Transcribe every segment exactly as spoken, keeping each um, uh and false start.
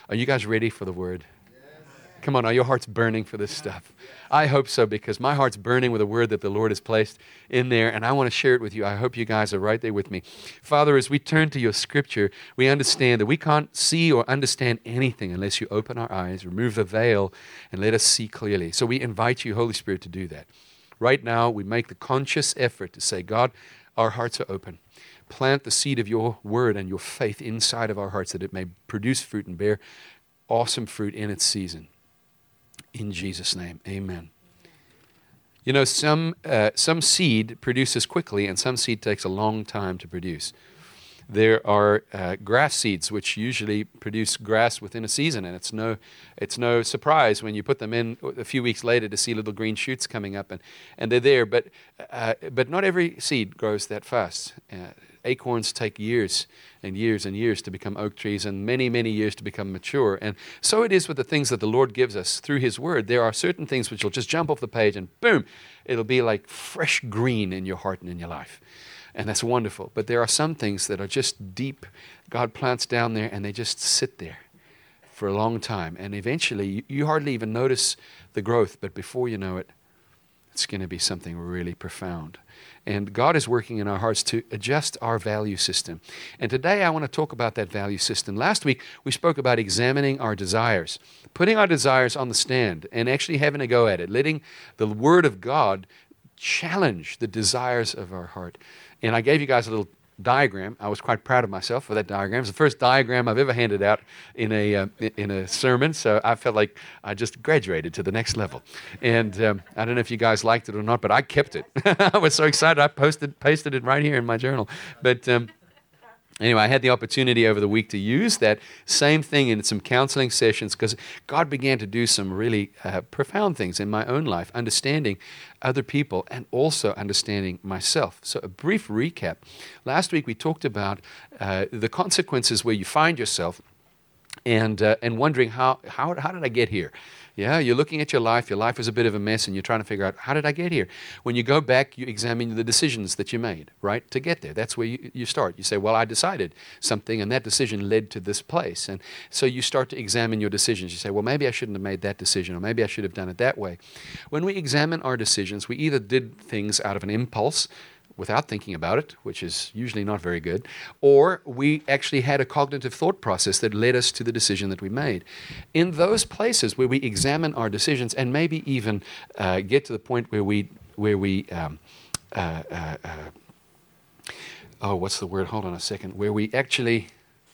Are you guys ready for the Word? Come on, are your hearts burning for this stuff? I hope so, because my heart's burning with a word that the Lord has placed in there, and I want to share it with you. I hope you guys are right there with me. Father, as we turn to your Scripture, we understand that we can't see or understand anything unless you open our eyes, remove the veil, and let us see clearly. So we invite you, Holy Spirit, to do that. Right now, we make the conscious effort to say, God, our hearts are open. Plant the seed of your word and your faith inside of our hearts that it may produce fruit and bear awesome fruit in its season. In Jesus' name, amen. You know, some uh, some seed produces quickly and some seed takes a long time to produce. There are uh, grass seeds which usually produce grass within a season, and it's no it's no surprise when you put them in a few weeks later to see little green shoots coming up, and, and they're there. But uh, but not every seed grows that fast. Uh, acorns take years and years and years to become oak trees, and many, many years to become mature. And so it is with the things that the Lord gives us through His Word. There are certain things which will just jump off the page and boom, it'll be like fresh green in your heart and in your life. And that's wonderful. But there are some things that are just deep. God plants down there and they just sit there for a long time. And eventually you, you hardly even notice the growth, but before you know it, it's going to be something really profound. And God is working in our hearts to adjust our value system. And today I want to talk about that value system. Last week we spoke about examining our desires, putting our desires on the stand and actually having a go at it, letting the Word of God challenge the desires of our heart. And I gave you guys a little diagram. I was quite proud of myself for that diagram. It's the first diagram I've ever handed out in a uh, in a sermon, so I felt like I just graduated to the next level. And um, I don't know if you guys liked it or not, but I kept it. I was so excited. I posted pasted it right here in my journal. But um, anyway, I had the opportunity over the week to use that same thing in some counseling sessions because God began to do some really uh, profound things in my own life, understanding other people and also understanding myself. So a brief recap. Last week we talked about uh, the consequences where you find yourself and uh, and wondering how, how how did I get here? Yeah, you're looking at your life, your life is a bit of a mess and you're trying to figure out, how did I get here? When you go back, you examine the decisions that you made, right, to get there. That's where you, you start. You say, well, I decided something and that decision led to this place. And so you start to examine your decisions. You say, well, maybe I shouldn't have made that decision or maybe I should have done it that way. When we examine our decisions, we either did things out of an impulse, without thinking about it, which is usually not very good, or we actually had a cognitive thought process that led us to the decision that we made. In those places where we examine our decisions and maybe even uh, get to the point where we, where we um, uh, uh, uh, oh, what's the word? Hold on a second. Where we actually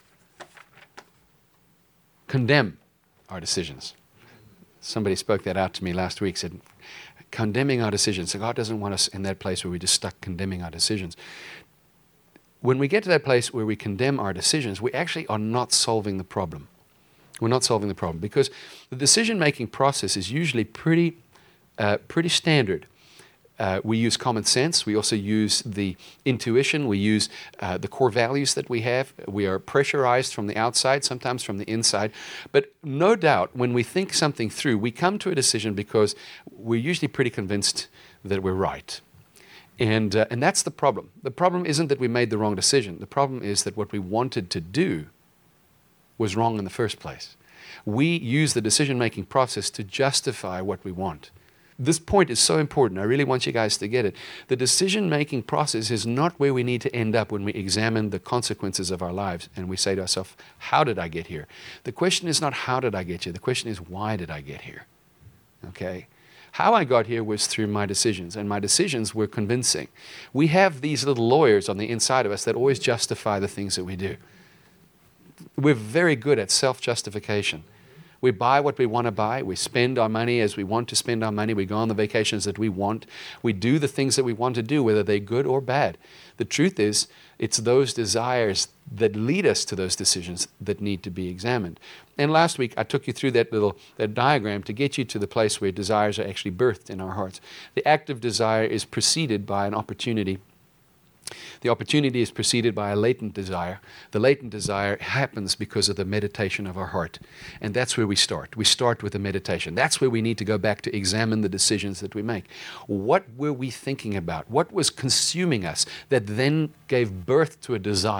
condemn our decisions. Somebody spoke that out to me last week, said, condemning our decisions. So God doesn't want us in that place where we just stuck condemning our decisions. When we get to that place where we condemn our decisions, we actually are not solving the problem. We're not solving the problem because the decision-making process is usually pretty, uh, pretty standard. Uh, we use common sense. We also use the intuition. We use uh, the core values that we have. We are pressurized from the outside, sometimes from the inside. But no doubt, when we think something through, we come to a decision because we're usually pretty convinced that we're right. And, uh, and that's the problem. The problem isn't that we made the wrong decision. The problem is that what we wanted to do was wrong in the first place. We use the decision-making process to justify what we want. This point is so important. I really want you guys to get it. The decision-making process is not where we need to end up when we examine the consequences of our lives and we say to ourselves, how did I get here? The question is not how did I get here? The question is why did I get here? Okay? How I got here was through my decisions, and my decisions were convincing. We have these little lawyers on the inside of us that always justify the things that we do. We're very good at self-justification. We buy what we want to buy. We spend our money as we want to spend our money. We go on the vacations that we want. We do the things that we want to do, whether they're good or bad. The truth is, it's those desires that lead us to those decisions that need to be examined. And last week, I took you through that little that diagram to get you to the place where desires are actually birthed in our hearts. The act of desire is preceded by an opportunity. The opportunity is preceded by a latent desire. The latent desire happens because of the meditation of our heart. And that's where we start. We start with the meditation. That's where we need to go back to examine the decisions that we make. What were we thinking about? What was consuming us that then gave birth to a desire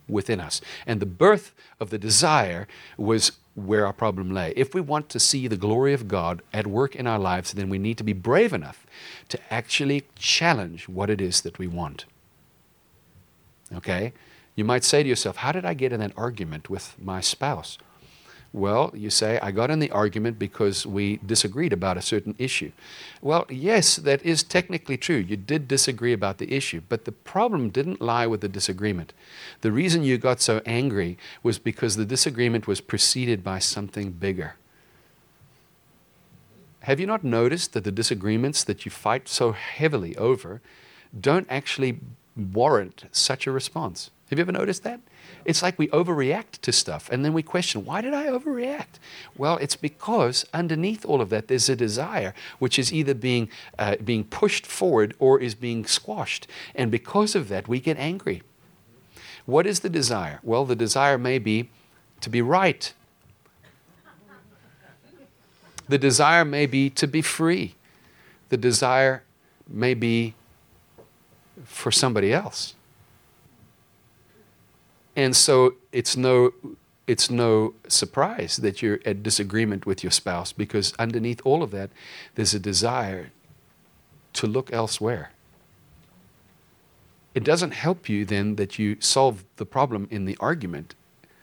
within us. And the birth of the desire was where our problem lay. If we want to see the glory of God at work in our lives, then we need to be brave enough to actually challenge what it is that we want. Okay? You might say to yourself, how did I get in that argument with my spouse? Well, you say, I got in the argument because we disagreed about a certain issue. Well, yes, that is technically true. You did disagree about the issue, but the problem didn't lie with the disagreement. The reason you got so angry was because the disagreement was preceded by something bigger. Have you not noticed that the disagreements that you fight so heavily over don't actually warrant such a response? Have you ever noticed that? It's like we overreact to stuff, and then we question, why did I overreact? Well, it's because underneath all of that, there's a desire which is either being uh, being pushed forward or is being squashed. And because of that, we get angry. What is the desire? Well, the desire may be to be right. The desire may be to be free. The desire may be for somebody else. And so it's no, it's no surprise that you're at disagreement with your spouse, because underneath all of that, there's a desire to look elsewhere. It doesn't help you then that you solve the problem in the argument,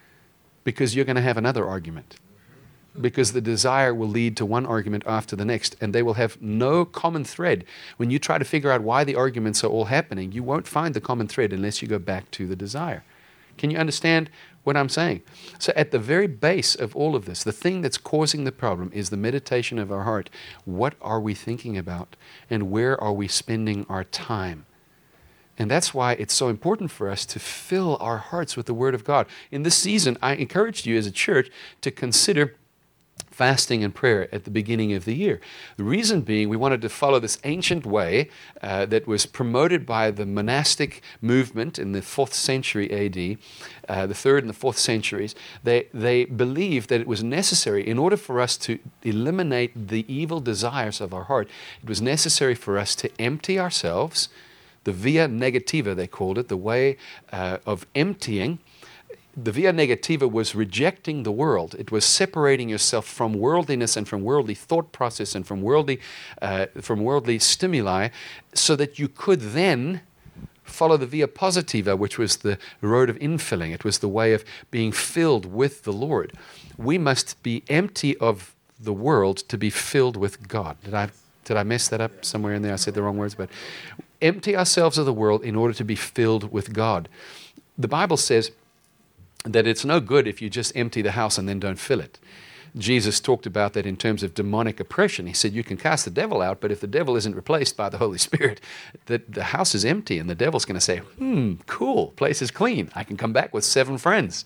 because you're going to have another argument. Because the desire will lead to one argument after the next, and they will have no common thread. When you try to figure out why the arguments are all happening, you won't find the common thread unless you go back to the desire. Can you understand what I'm saying? So at the very base of all of this, the thing that's causing the problem is the meditation of our heart. What are we thinking about, and where are we spending our time? And that's why it's so important for us to fill our hearts with the Word of God. In this season, I encouraged you as a church to consider fasting and prayer at the beginning of the year. The reason being, we wanted to follow this ancient way uh, that was promoted by the monastic movement in the fourth century A D, uh, the third and the fourth centuries. They, they believed that it was necessary, in order for us to eliminate the evil desires of our heart, it was necessary for us to empty ourselves, the via negativa they called it, the way uh, of emptying. The via negativa was rejecting the world. It was separating yourself from worldliness and from worldly thought process and from worldly, uh, from worldly stimuli, so that you could then follow the via positiva, which was the road of infilling. It was the way of being filled with the Lord. We must be empty of the world to be filled with God. Did I, did I mess that up somewhere in there? I said the wrong words, but empty ourselves of the world in order to be filled with God. The Bible says that it's no good if you just empty the house and then don't fill it. Jesus talked about that in terms of demonic oppression. He said you can cast the devil out, but if the devil isn't replaced by the Holy Spirit, the, the house is empty, and the devil's going to say, hmm, cool, place is clean. I can come back with seven friends,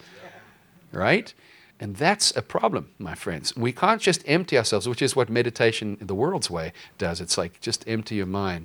right? And that's a problem, my friends. We can't just empty ourselves, which is what meditation the world's way does. It's like just empty your mind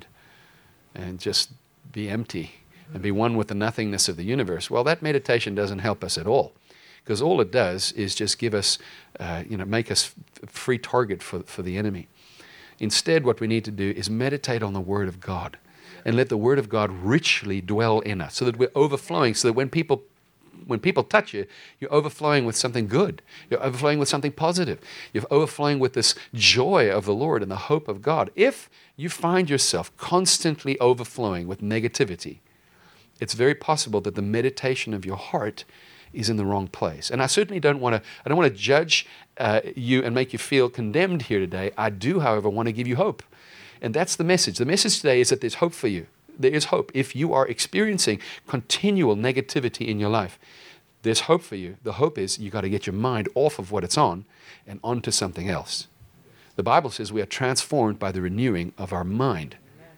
and just be empty and be one with the nothingness of the universe. Well, that meditation doesn't help us at all, because all it does is just give us, uh, you know, make us f- free target for, for the enemy. Instead, what we need to do is meditate on the Word of God and let the Word of God richly dwell in us, so that we're overflowing, so that when people when people touch you, you're overflowing with something good. You're overflowing with something positive. You're overflowing with this joy of the Lord and the hope of God. If you find yourself constantly overflowing with negativity, it's very possible that the meditation of your heart is in the wrong place. And I certainly don't want to, I don't want to judge uh, you and make you feel condemned here today. I do, however, want to give you hope. And that's the message. The message today is that there's hope for you. There is hope. If you are experiencing continual negativity in your life, there's hope for you. The hope is you got to get your mind off of what it's on and onto something else. The Bible says we are transformed by the renewing of our mind.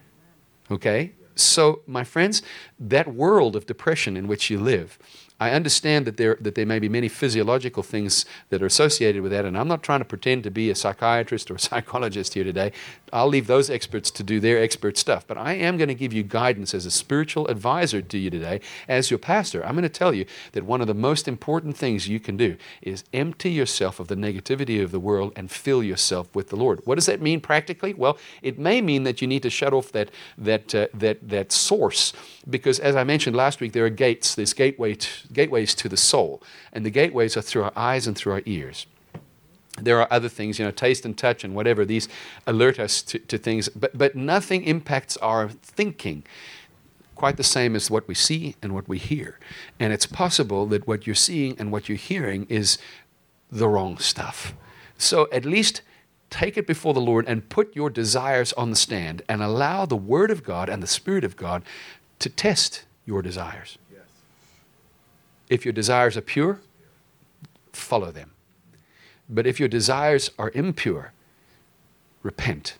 Okay? So, my friends, that world of depression in which you live, I understand that there that there may be many physiological things that are associated with that, and I'm not trying to pretend to be a psychiatrist or a psychologist here today. I'll leave those experts to do their expert stuff, but I am going to give you guidance as a spiritual advisor to you today, as your pastor. I'm going to tell you that one of the most important things you can do is empty yourself of the negativity of the world and fill yourself with the Lord. What does that mean practically? Well, it may mean that you need to shut off that that uh, that that source, because as I mentioned last week, there are gates. There's gateway to gateways to the soul. And the gateways are through our eyes and through our ears. There are other things, you know, taste and touch and whatever. These alert us to, to things. But, but nothing impacts our thinking quite the same as what we see and what we hear. And it's possible that what you're seeing and what you're hearing is the wrong stuff. So at least take it before the Lord and put your desires on the stand and allow the Word of God and the Spirit of God to test your desires. Yes. If your desires are pure, follow them. But if your desires are impure, repent.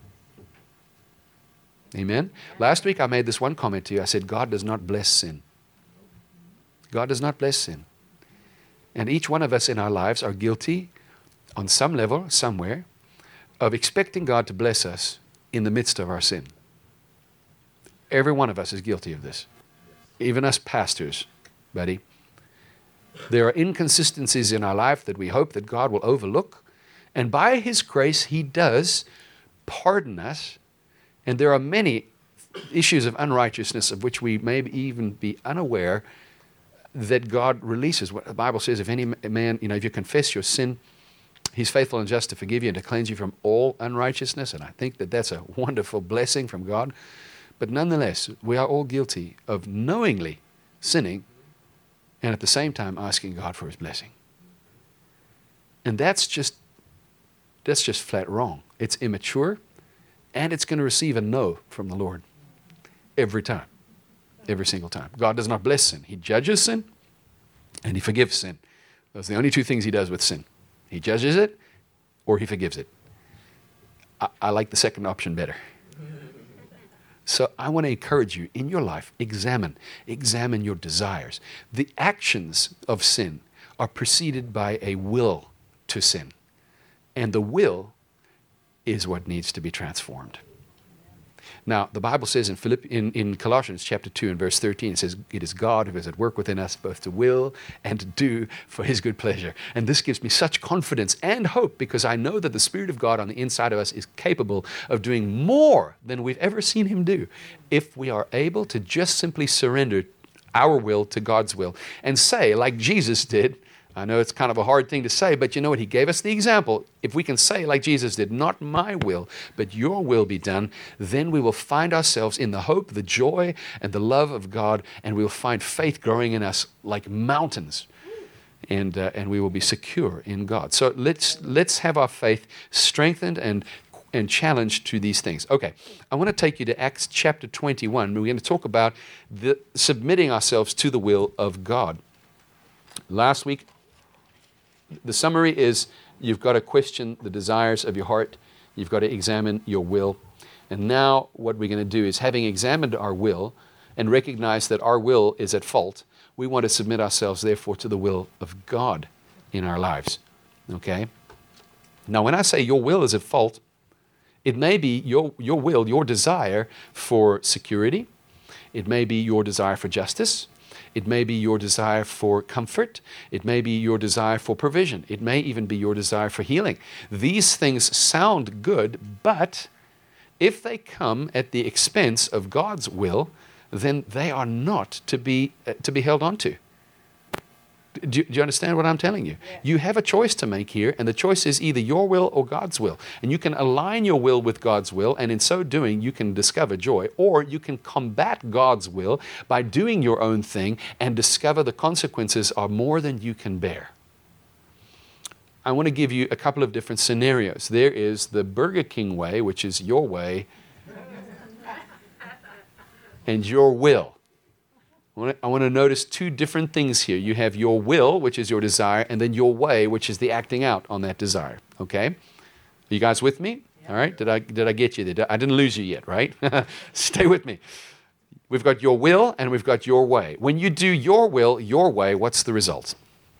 Amen? Last week I made this one comment to you. I said, God does not bless sin. God does not bless sin. And each one of us in our lives are guilty on some level, somewhere, of expecting God to bless us in the midst of our sin. Every one of us is guilty of this. Even us pastors, buddy. There are inconsistencies in our life that we hope that God will overlook. And by His grace, He does pardon us. And there are many issues of unrighteousness of which we may even be unaware that God releases. What the Bible says, if any man, you know, if you confess your sin, He's faithful and just to forgive you and to cleanse you from all unrighteousness. And I think that that's a wonderful blessing from God. But nonetheless, we are all guilty of knowingly sinning and at the same time asking God for His blessing. And that's just, that's just flat wrong. It's immature, and it's going to receive a no from the Lord every time, every single time. God does not bless sin. He judges sin, and He forgives sin. Those are the only two things He does with sin. He judges it, or He forgives it. I, I like the second option better. So I want to encourage you in your life, examine, examine your desires. The actions of sin are preceded by a will to sin. And the will is what needs to be transformed. Now, the Bible says in, Philipp, in, in Colossians chapter two and verse thirteen, it says, it is God who is at work within us both to will and to do for His good pleasure. And this gives me such confidence and hope because I know that the Spirit of God on the inside of us is capable of doing more than we've ever seen Him do if we are able to just simply surrender our will to God's will and say, like Jesus did, I know it's kind of a hard thing to say, but you know what? He gave us the example. If we can say, like Jesus did, not my will, but your will be done, then we will find ourselves in the hope, the joy, and the love of God, and we will find faith growing in us like mountains, and uh, and we will be secure in God. So let's let's have our faith strengthened and and challenged to these things. Okay, I want to take you to Acts chapter twenty-one. We're going to talk about the submitting ourselves to the will of God. Last week, the summary is you've got to question the desires of your heart. You've got to examine your will. And now what we're going to do is, having examined our will and recognize that our will is at fault, we want to submit ourselves, therefore, to the will of God in our lives. Okay? Now, when I say your will is at fault, it may be your, your will, your desire for security. It may be your desire for justice. It may be your desire for comfort. It may be your desire for provision. It may even be your desire for healing. These things sound good, but if they come at the expense of God's will, then they are not to be uh, to be held on to. Do you, do you understand what I'm telling you? Yeah. You have a choice to make here, and the choice is either your will or God's will. And you can align your will with God's will, and in so doing, you can discover joy. Or you can combat God's will by doing your own thing and discover the consequences are more than you can bear. I want to give you a couple of different scenarios. There is the Burger King way, which is your way, and your will. I want to notice two different things here. You have your will, which is your desire, and then your way, which is the acting out on that desire. Okay? Are you guys with me? Yeah. All right? Did I did I get you there? I didn't lose you yet, right? Stay with me. We've got your will and we've got your way. When you do your will, your way, what's the result?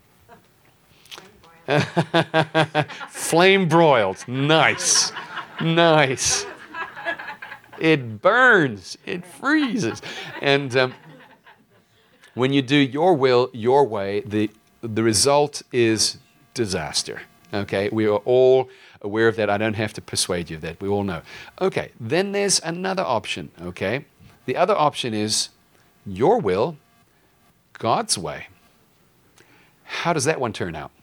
Flame broiled. Nice. Nice. It burns. It freezes. And um, when you do your will, your way, the the result is disaster. Okay? We are all aware of that. I don't have to persuade you of that. We all know. Okay, then there's another option, okay? The other option is your will, God's way. How does that one turn out?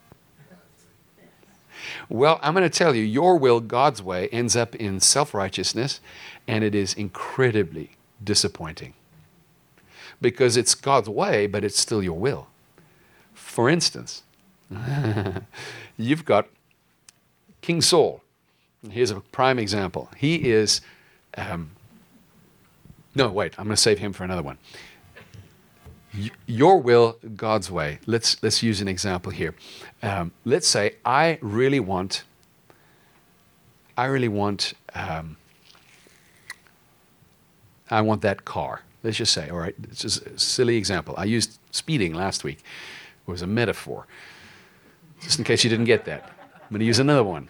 Well, I'm going to tell you, your will, God's way, ends up in self-righteousness, and it is incredibly disappointing. Because it's God's way, but it's still your will. For instance, you've got King Saul. Here's a prime example. He is, um, no, wait, I'm going to save him for another one. Y- your will, God's way. Let's let's use an example here. Um, let's say I really want, I really want, um, I want that car. Let's just say, all right, it's just a silly example. I used speeding last week. It was a metaphor. Just in case you didn't get that. I'm going to use another one.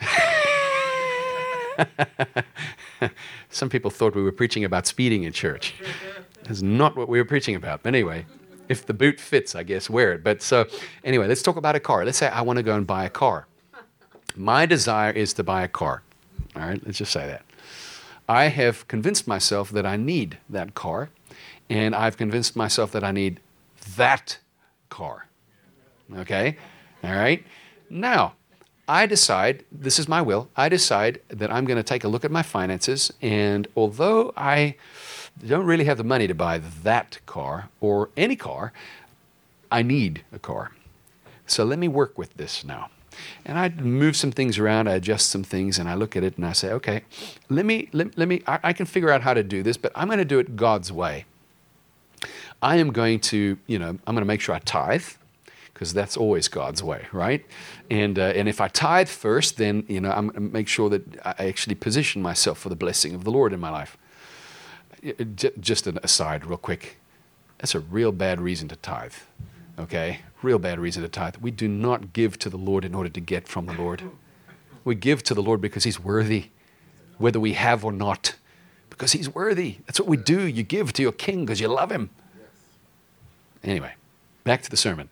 Some people thought we were preaching about speeding in church. That's not what we were preaching about. But anyway, if the boot fits, I guess, wear it. But so, anyway, let's talk about a car. Let's say I want to go and buy a car. My desire is to buy a car. All right, let's just say that. I have convinced myself that I need that car, and I've convinced myself that I need that car. Okay? All right? Now, I decide, this is my will, I decide that I'm going to take a look at my finances, and although I don't really have the money to buy that car or any car, I need a car. So let me work with this now. And I move some things around, I adjust some things, and I look at it and I say, okay, let me, let, let me, I, I can figure out how to do this, but I'm going to do it God's way. I am going to, you know, I'm going to make sure I tithe, because that's always God's way, right? And uh, and if I tithe first, then, you know, I'm going to make sure that I actually position myself for the blessing of the Lord in my life. Just an aside real quick. That's a real bad reason to tithe, okay? Real bad reason to tithe. We do not give to the Lord in order to get from the Lord. We give to the Lord because He's worthy, whether we have or not, because He's worthy. That's what we do. You give to your King because you love Him. Anyway, back to the sermon.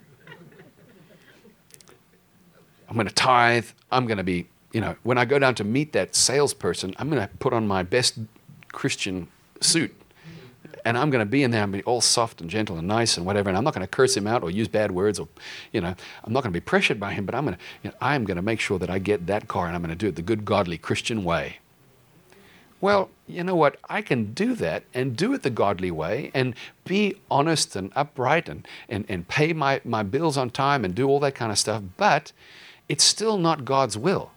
I'm going to tithe. I'm going to be, you know, when I go down to meet that salesperson, I'm going to put on my best Christian suit. And I'm going to be in there and be all soft and gentle and nice and whatever. And I'm not going to curse him out or use bad words or, you know, I'm not going to be pressured by him. But I'm going to, you know, I'm going to make sure that I get that car, and I'm going to do it the good, godly Christian way. Well, you know what? I can do that and do it the godly way and be honest and upright and, and, and pay my, my bills on time and do all that kind of stuff. But it's still not God's will.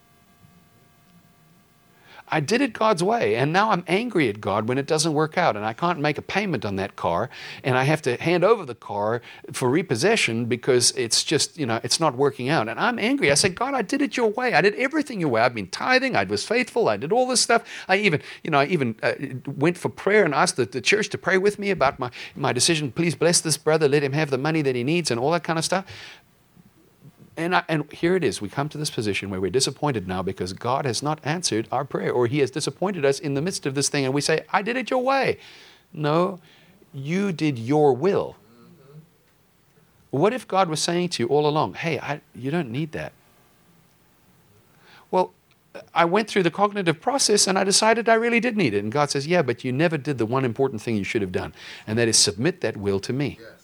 I did it God's way, and now I'm angry at God when it doesn't work out, and I can't make a payment on that car, and I have to hand over the car for repossession because it's just, you know, it's not working out. And I'm angry. I say, God, I did it your way. I did everything your way. I've been tithing. I was faithful. I did all this stuff. I even, you know, I even uh, went for prayer and asked the, the church to pray with me about my, my decision. Please bless this brother. Let him have the money that he needs and all that kind of stuff. And, I, and here it is. We come to this position where we're disappointed now because God has not answered our prayer, or He has disappointed us in the midst of this thing. And we say, I did it your way. No, you did your will. Mm-hmm. What if God was saying to you all along, hey, I, you don't need that? Well, I went through the cognitive process and I decided I really did need it. And God says, yeah, but you never did the one important thing you should have done. And that is submit that will to me. Yes.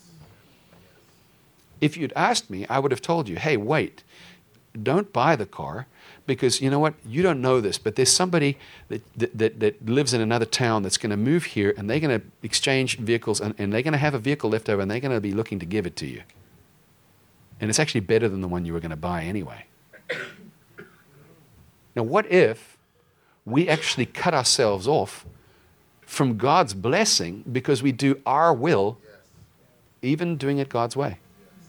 If you'd asked me, I would have told you, hey, wait, don't buy the car because, you know what, you don't know this, but there's somebody that, that, that, that lives in another town that's going to move here, and they're going to exchange vehicles, and, and they're going to have a vehicle left over, and they're going to be looking to give it to you. And it's actually better than the one you were going to buy anyway. Now, what if we actually cut ourselves off from God's blessing because we do our will, even doing it God's way?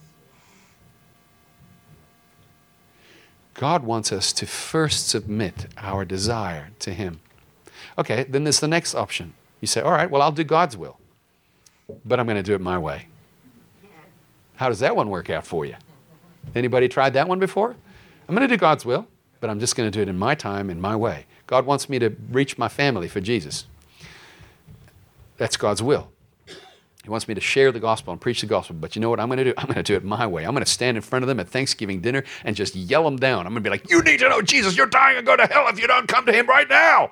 God wants us to first submit our desire to Him. Okay, then there's the next option. You say, all right, well, I'll do God's will, but I'm going to do it my way. How does that one work out for you? Anybody tried that one before? I'm going to do God's will, but I'm just going to do it in my time, in my way. God wants me to reach my family for Jesus. That's God's will. He wants me to share the gospel and preach the gospel. But you know what I'm going to do? I'm going to do it my way. I'm going to stand in front of them at Thanksgiving dinner and just yell them down. I'm going to be like, you need to know Jesus. You're dying and go to hell if you don't come to Him right now.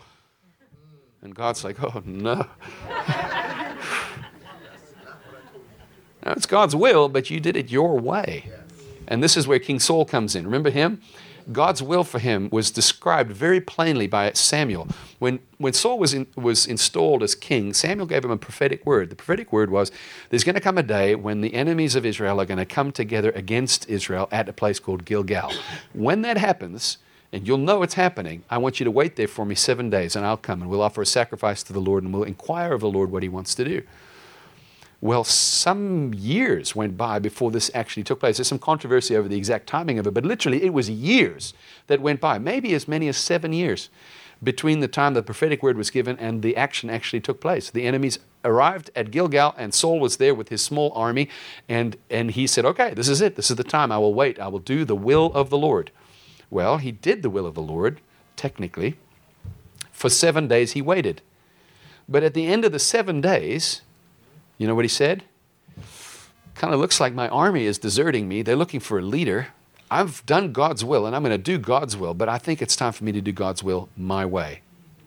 And God's like, oh, no. Now, it's God's will, but you did it your way. And this is where King Saul comes in. Remember him? God's will for him was described very plainly by Samuel. When, when Saul was, in, was installed as king, Samuel gave him a prophetic word. The prophetic word was, there's going to come a day when the enemies of Israel are going to come together against Israel at a place called Gilgal. When that happens, and you'll know it's happening, I want you to wait there for me seven days, and I'll come, and we'll offer a sacrifice to the Lord, and we'll inquire of the Lord what he wants to do. Well, some years went by before this actually took place. There's some controversy over the exact timing of it, but literally it was years that went by, maybe as many as seven years between the time the prophetic word was given and the action actually took place. The enemies arrived at Gilgal, and Saul was there with his small army, and, and he said, okay, this is it. This is the time. I will wait. I will do the will of the Lord. Well, he did the will of the Lord, technically. For seven days he waited. But at the end of the seven days, you know what he said? Kind of looks like my army is deserting me. They're looking for a leader. I've done God's will, and I'm going to do God's will, but I think it's time for me to do God's will my way.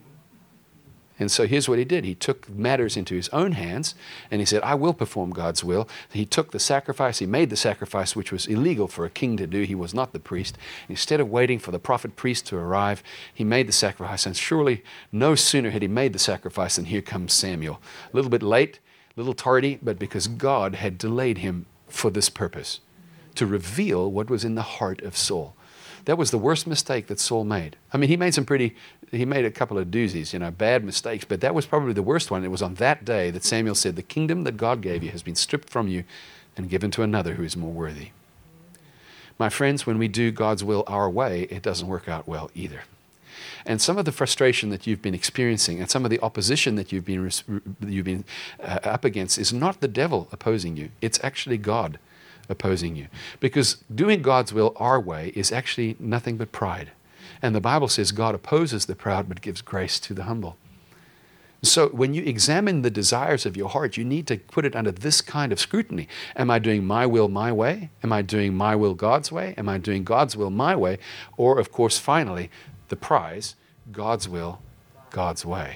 And so here's what he did. He took matters into his own hands, and he said, I will perform God's will. He took the sacrifice. He made the sacrifice, which was illegal for a king to do. He was not the priest. Instead of waiting for the prophet priest to arrive, he made the sacrifice. And surely no sooner had he made the sacrifice than here comes Samuel. A little bit late, a little tardy, but because God had delayed him for this purpose, to reveal what was in the heart of Saul. That was the worst mistake that Saul made. I mean, he made some pretty, he made a couple of doozies, you know, bad mistakes, but that was probably the worst one. It was on that day that Samuel said, the kingdom that God gave you has been stripped from you and given to another who is more worthy. My friends, when we do God's will our way, it doesn't work out well either. And some of the frustration that you've been experiencing and some of the opposition that you've been, you've been uh, up against is not the devil opposing you. It's actually God opposing you. Because doing God's will our way is actually nothing but pride. And the Bible says God opposes the proud but gives grace to the humble. So when you examine the desires of your heart, you need to put it under this kind of scrutiny. Am I doing my will my way? Am I doing my will God's way? Am I doing God's will my way? Or, of course, finally, the prize, God's will, God's way.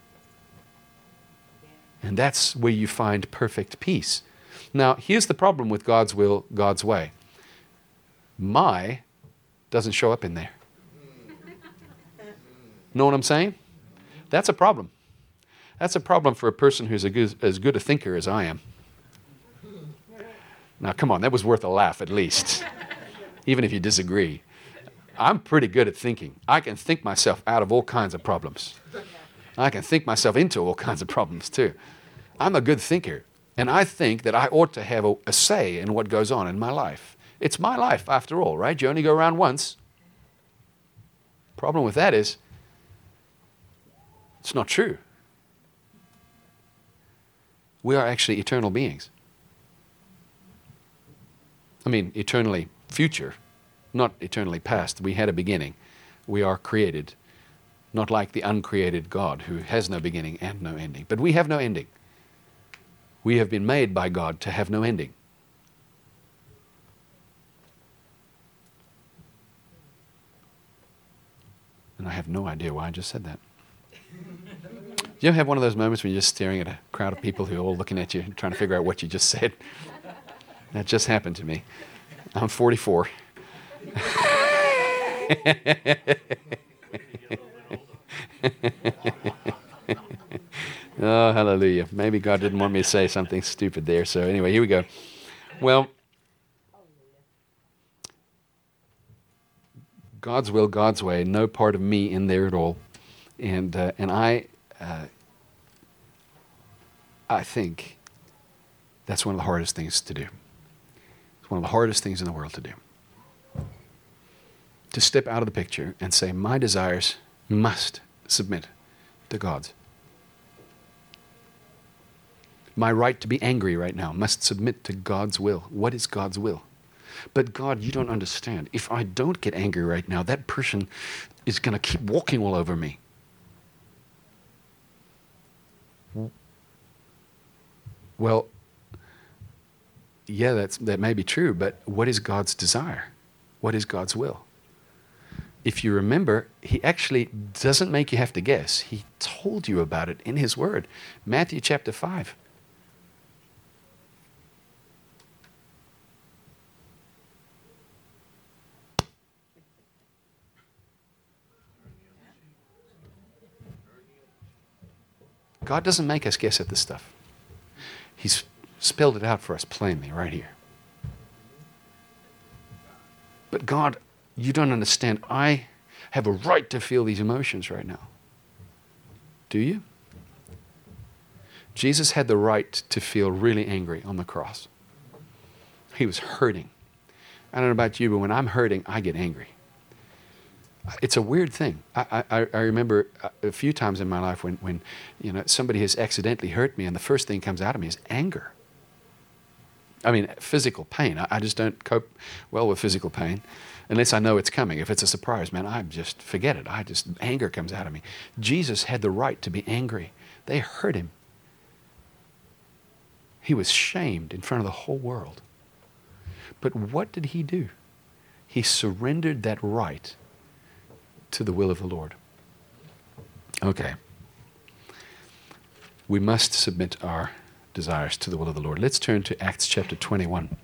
And that's where you find perfect peace. Now, here's the problem with God's will, God's way. My doesn't show up in there. Know what I'm saying? That's a problem. That's a problem for a person who's a good, as good a thinker as I am. Now, come on, that was worth a laugh at least, even if you disagree. I'm pretty good at thinking. I can think myself out of all kinds of problems. I can think myself into all kinds of problems too. I'm a good thinker, and I think that I ought to have a, a say in what goes on in my life. It's my life after all, right? You only go around once. Problem with that is, it's not true. We are actually eternal beings. I mean, eternally future. Not eternally past. We had a beginning. We are created, not like the uncreated God who has no beginning and no ending. But we have no ending. We have been made by God to have no ending. And I have no idea why I just said that. Do you ever have one of those moments when you're just staring at a crowd of people who are all looking at you and trying to figure out what you just said? That just happened to me. I'm forty-four. Oh, hallelujah. Maybe God didn't want me to say something stupid there. So anyway, here we go. Well, God's will, God's way, no part of me in there at all. And uh, and I, uh, I think that's one of the hardest things to do. It's one of the hardest things in the world to do. To step out of the picture and say, my desires must submit to God's. My right to be angry right now must submit to God's will. What is God's will? But God, you don't understand. If I don't get angry right now, that person is going to keep walking all over me. Well, yeah, that's, that may be true, but what is God's desire? What is God's will? If you remember, he actually doesn't make you have to guess. He told you about it in his word. Matthew chapter five. God doesn't make us guess at this stuff. He's spelled it out for us plainly right here. But God, you don't understand. I have a right to feel these emotions right now. Do you? Jesus had the right to feel really angry on the cross. He was hurting. I don't know about you, but when I'm hurting, I get angry. It's a weird thing. I, I, I remember a few times in my life when, when you know, somebody has accidentally hurt me, and the first thing comes out of me is anger. I mean, physical pain. I, I just don't cope well with physical pain unless I know it's coming. If it's a surprise, man, I just forget it. I just, anger comes out of me. Jesus had the right to be angry. They hurt him. He was shamed in front of the whole world. But what did he do? He surrendered that right to the will of the Lord. Okay. We must submit our desires to the will of the Lord. Let's turn to Acts chapter twenty-one.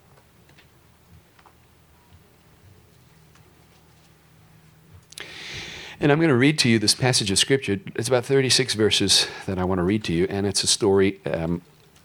And I'm going to read to you this passage of Scripture. It's about thirty-six verses that I want to read to you, and it's a story um,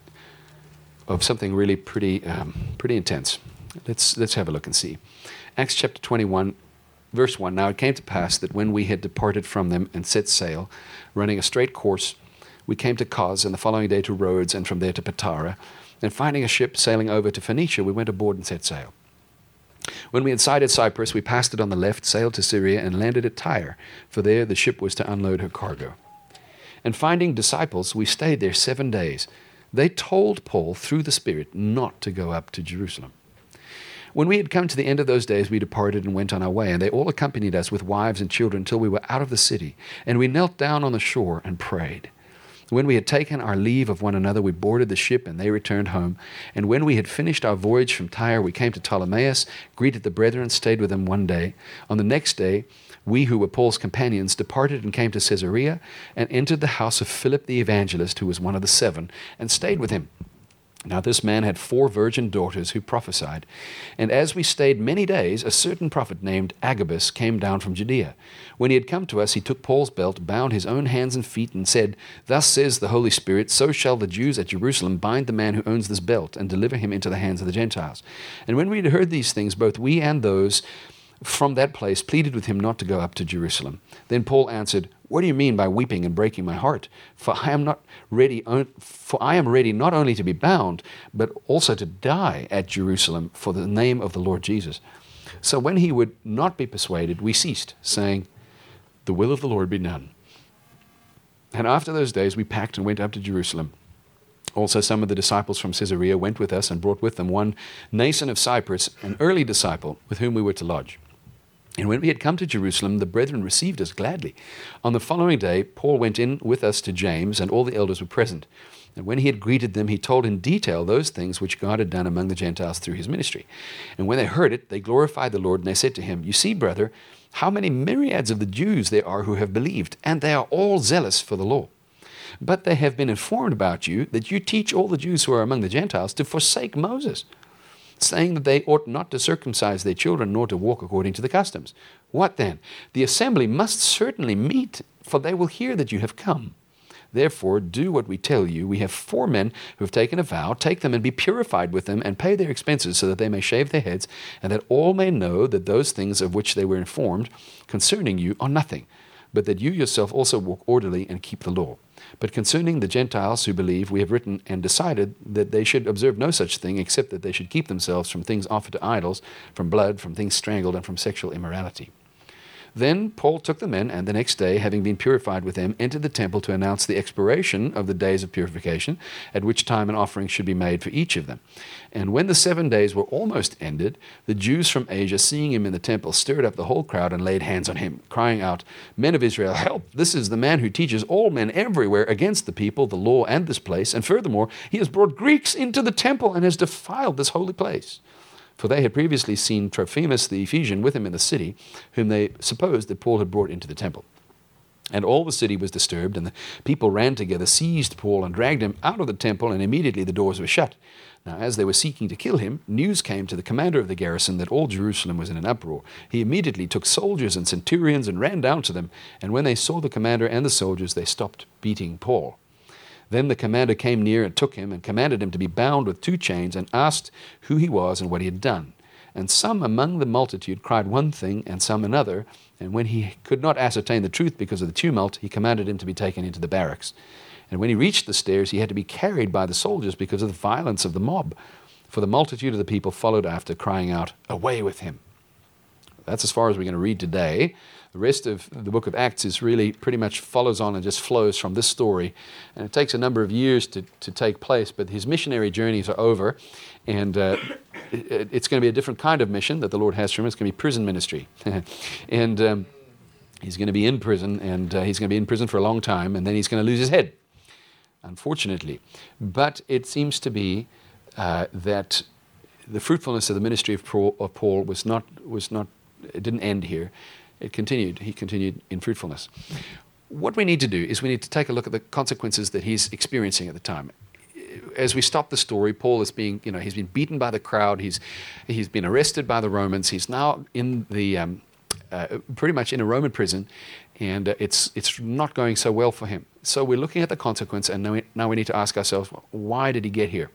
of something really pretty um, pretty intense. Let's, let's have a look and see. Acts chapter twenty-one, verse one. Now it came to pass that when we had departed from them and set sail, running a straight course, we came to Cos, and the following day to Rhodes, and from there to Patara. And finding a ship sailing over to Phoenicia, we went aboard and set sail. When we had sighted Cyprus, we passed it on the left, sailed to Syria, and landed at Tyre, for there the ship was to unload her cargo. And finding disciples, we stayed there seven days. They told Paul through the Spirit not to go up to Jerusalem. When we had come to the end of those days, we departed and went on our way, and they all accompanied us with wives and children till we were out of the city. And we knelt down on the shore and prayed. When we had taken our leave of one another, we boarded the ship, and they returned home. And when we had finished our voyage from Tyre, we came to Ptolemais, greeted the brethren, stayed with them one day. On the next day, we who were Paul's companions departed and came to Caesarea, and entered the house of Philip the evangelist, who was one of the seven, and stayed with him. Now this man had four virgin daughters who prophesied. And as we stayed many days, a certain prophet named Agabus came down from Judea. When he had come to us, he took Paul's belt, bound his own hands and feet, and said, Thus says the Holy Spirit, so shall the Jews at Jerusalem bind the man who owns this belt, and deliver him into the hands of the Gentiles. And when we had heard these things, both we and those from that place pleaded with him not to go up to Jerusalem. Then Paul answered, What do you mean by weeping and breaking my heart? For I am not ready, for I am ready not only to be bound, but also to die at Jerusalem for the name of the Lord Jesus. So when he would not be persuaded, we ceased, saying, The will of the Lord be done. And after those days we packed and went up to Jerusalem. Also some of the disciples from Caesarea went with us and brought with them one Nason of Cyprus, an early disciple, with whom we were to lodge. And when we had come to Jerusalem, the brethren received us gladly. On the following day, Paul went in with us to James, and all the elders were present. And when he had greeted them, he told in detail those things which God had done among the Gentiles through his ministry. And when they heard it, they glorified the Lord, and they said to him, You see, brother, how many myriads of the Jews there are who have believed, and they are all zealous for the law. But they have been informed about you that you teach all the Jews who are among the Gentiles to forsake Moses, saying that they ought not to circumcise their children nor to walk according to the customs. What then? The assembly must certainly meet, for they will hear that you have come. Therefore, do what we tell you. We have four men who have taken a vow. Take them and be purified with them and pay their expenses so that they may shave their heads, and that all may know that those things of which they were informed concerning you are nothing, but that you yourself also walk orderly and keep the law. But concerning the Gentiles who believe, we have written and decided that they should observe no such thing, except that they should keep themselves from things offered to idols, from blood, from things strangled, and from sexual immorality. Then Paul took the men, and the next day, having been purified with them, entered the temple to announce the expiration of the days of purification, at which time an offering should be made for each of them. And when the seven days were almost ended, the Jews from Asia, seeing him in the temple, stirred up the whole crowd and laid hands on him, crying out, Men of Israel, help! This is the man who teaches all men everywhere against the people, the law, and this place. And furthermore, he has brought Greeks into the temple and has defiled this holy place. For they had previously seen Trophimus the Ephesian with him in the city, whom they supposed that Paul had brought into the temple. And all the city was disturbed, and the people ran together, seized Paul, and dragged him out of the temple, and immediately the doors were shut. Now, as they were seeking to kill him, news came to the commander of the garrison that all Jerusalem was in an uproar. He immediately took soldiers and centurions and ran down to them, and when they saw the commander and the soldiers, they stopped beating Paul. Then the commander came near and took him and commanded him to be bound with two chains and asked who he was and what he had done. And some among the multitude cried one thing and some another. And when he could not ascertain the truth because of the tumult, he commanded him to be taken into the barracks. And when he reached the stairs, he had to be carried by the soldiers because of the violence of the mob. For the multitude of the people followed after, crying out, "Away with him." That's as far as we're going to read today. The rest of the book of Acts is really pretty much follows on and just flows from this story. And it takes a number of years to, to take place, but his missionary journeys are over. And uh, it, it's going to be a different kind of mission that the Lord has for him. It's going to be prison ministry. and um, he's going to be in prison, and uh, he's going to be in prison for a long time, and then he's going to lose his head, unfortunately. But it seems to be uh, that the fruitfulness of the ministry of Paul, of Paul was not, was not, it didn't end here. It continued. He continued in fruitfulness. What we need to do is we need to take a look at the consequences that he's experiencing at the time. As we stop the story, Paul is being, you know, he's been beaten by the crowd. He's, he's been arrested by the Romans. He's now in the, um, uh, pretty much in a Roman prison, and uh, it's it's not going so well for him. So we're looking at the consequence, and now we, now we need to ask ourselves, why did he get here?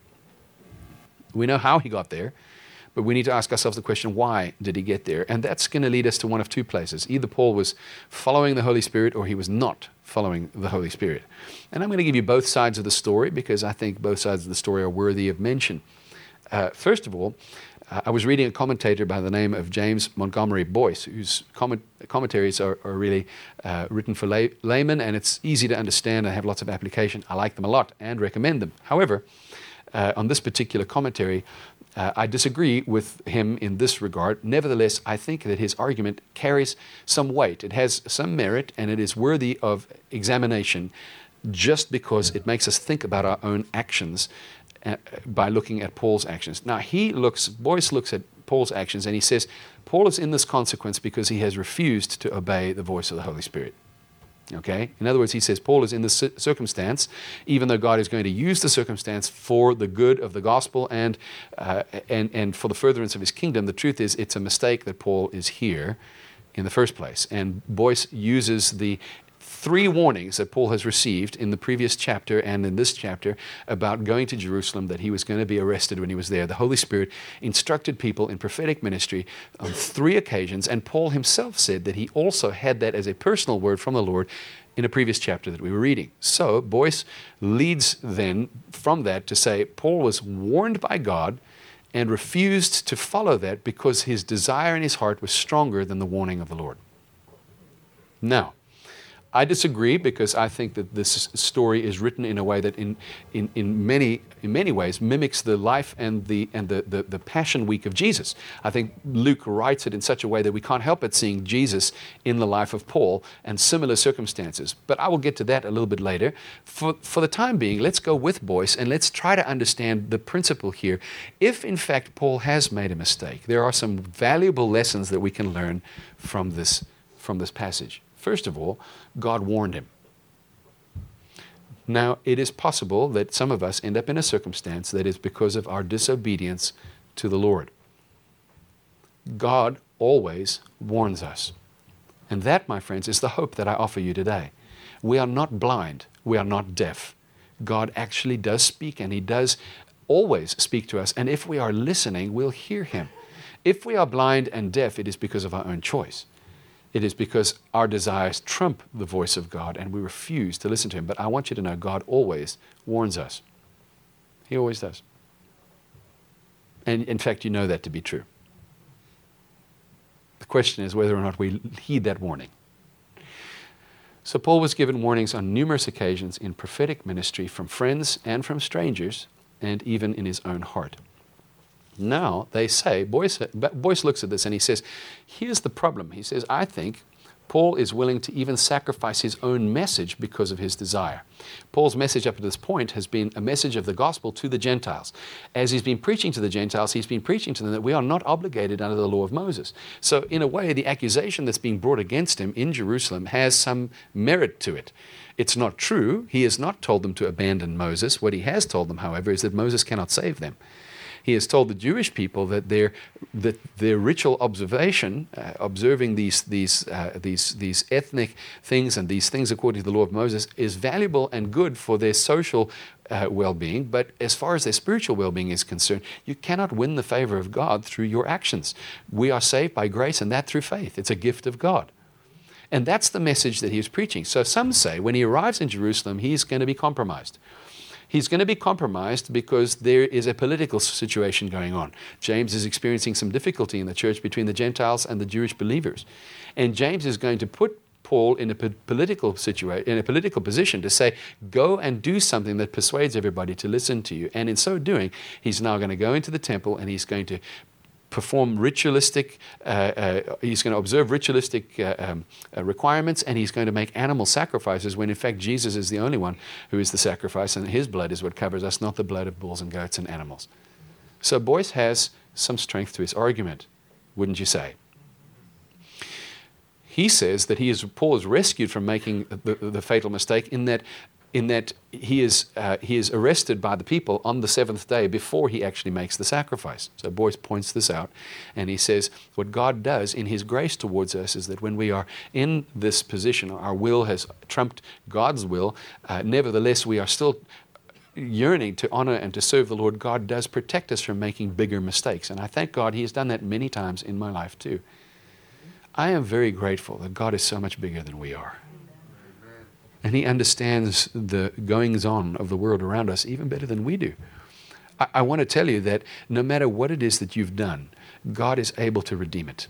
We know how he got there. But we need to ask ourselves the question, why did he get there? And that's going to lead us to one of two places. Either Paul was following the Holy Spirit or he was not following the Holy Spirit. And I'm going to give you both sides of the story because I think both sides of the story are worthy of mention. Uh, first of all, uh, I was reading a commentator by the name of James Montgomery Boyce, whose comment- commentaries are, are really uh, written for lay- laymen, and it's easy to understand and have lots of application. I like them a lot and recommend them. However, uh, on this particular commentary, Uh, I disagree with him in this regard. Nevertheless, I think that his argument carries some weight. It has some merit, and it is worthy of examination just because it makes us think about our own actions uh, by looking at Paul's actions. Now, he looks, Boyce looks at Paul's actions, and he says, Paul is in this consequence because he has refused to obey the voice of the Holy Spirit. Okay? In other words, he says Paul is in this circumstance, even though God is going to use the circumstance for the good of the gospel and, uh, and, and for the furtherance of his kingdom. The truth is, it's a mistake that Paul is here in the first place. And Boyce uses the three warnings that Paul has received in the previous chapter and in this chapter about going to Jerusalem, that he was going to be arrested when he was there. The Holy Spirit instructed people in prophetic ministry on three occasions, and Paul himself said that he also had that as a personal word from the Lord in a previous chapter that we were reading. So Boyce leads then from that to say Paul was warned by God and refused to follow that because his desire in his heart was stronger than the warning of the Lord. Now, I disagree because I think that this story is written in a way that in, in, in, many, in many ways mimics the life and, the, and the, the, the Passion Week of Jesus. I think Luke writes it in such a way that we can't help but seeing Jesus in the life of Paul and similar circumstances. But I will get to that a little bit later. For, for the time being, let's go with Boyce and let's try to understand the principle here. If in fact Paul has made a mistake, there are some valuable lessons that we can learn from this, from this passage. First of all, God warned him. Now, it is possible that some of us end up in a circumstance that is because of our disobedience to the Lord. God always warns us. And that, my friends, is the hope that I offer you today. We are not blind. We are not deaf. God actually does speak, and He does always speak to us. And if we are listening, we'll hear Him. If we are blind and deaf, it is because of our own choice. It is because our desires trump the voice of God and we refuse to listen to Him. But I want you to know God always warns us. He always does. And in fact, you know that to be true. The question is whether or not we heed that warning. So Paul was given warnings on numerous occasions in prophetic ministry from friends and from strangers and even in his own heart. Now, they say, Boyce, Boyce looks at this and he says, here's the problem. He says, I think Paul is willing to even sacrifice his own message because of his desire. Paul's message up to this point has been a message of the gospel to the Gentiles. As he's been preaching to the Gentiles, he's been preaching to them that we are not obligated under the law of Moses. So in a way, the accusation that's being brought against him in Jerusalem has some merit to it. It's not true. He has not told them to abandon Moses. What he has told them, however, is that Moses cannot save them. He has told the Jewish people that their that their ritual observation, uh, observing these these uh, these these ethnic things and these things according to the law of Moses, is valuable and good for their social uh, well-being. But as far as their spiritual well-being is concerned, you cannot win the favor of God through your actions. We are saved by grace, and that through faith. It's a gift of God. And that's the message that he was preaching. So some say when he arrives in Jerusalem, he's going to be compromised. He's going to be compromised because there is a political situation going on. James is experiencing some difficulty in the church between the Gentiles and the Jewish believers. And James is going to put Paul in a political situation, in a political position to say, go and do something that persuades everybody to listen to you. And in so doing, he's now going to go into the temple and he's going to perform ritualistic, uh, uh, he's going to observe ritualistic uh, um, uh, requirements, and he's going to make animal sacrifices when in fact Jesus is the only one who is the sacrifice, and his blood is what covers us, not the blood of bulls and goats and animals. So Boyce has some strength to his argument, wouldn't you say? He says that he is, Paul is rescued from making the, the, the fatal mistake in that in that he is, uh, he is arrested by the people on the seventh day before he actually makes the sacrifice. So Boyce points this out, and he says what God does in his grace towards us is that when we are in this position, our will has trumped God's will, uh, nevertheless we are still yearning to honor and to serve the Lord. God does protect us from making bigger mistakes, and I thank God he has done that many times in my life too. I am very grateful that God is so much bigger than we are. And he understands the goings-on of the world around us even better than we do. I, I want to tell you that no matter what it is that you've done, God is able to redeem it.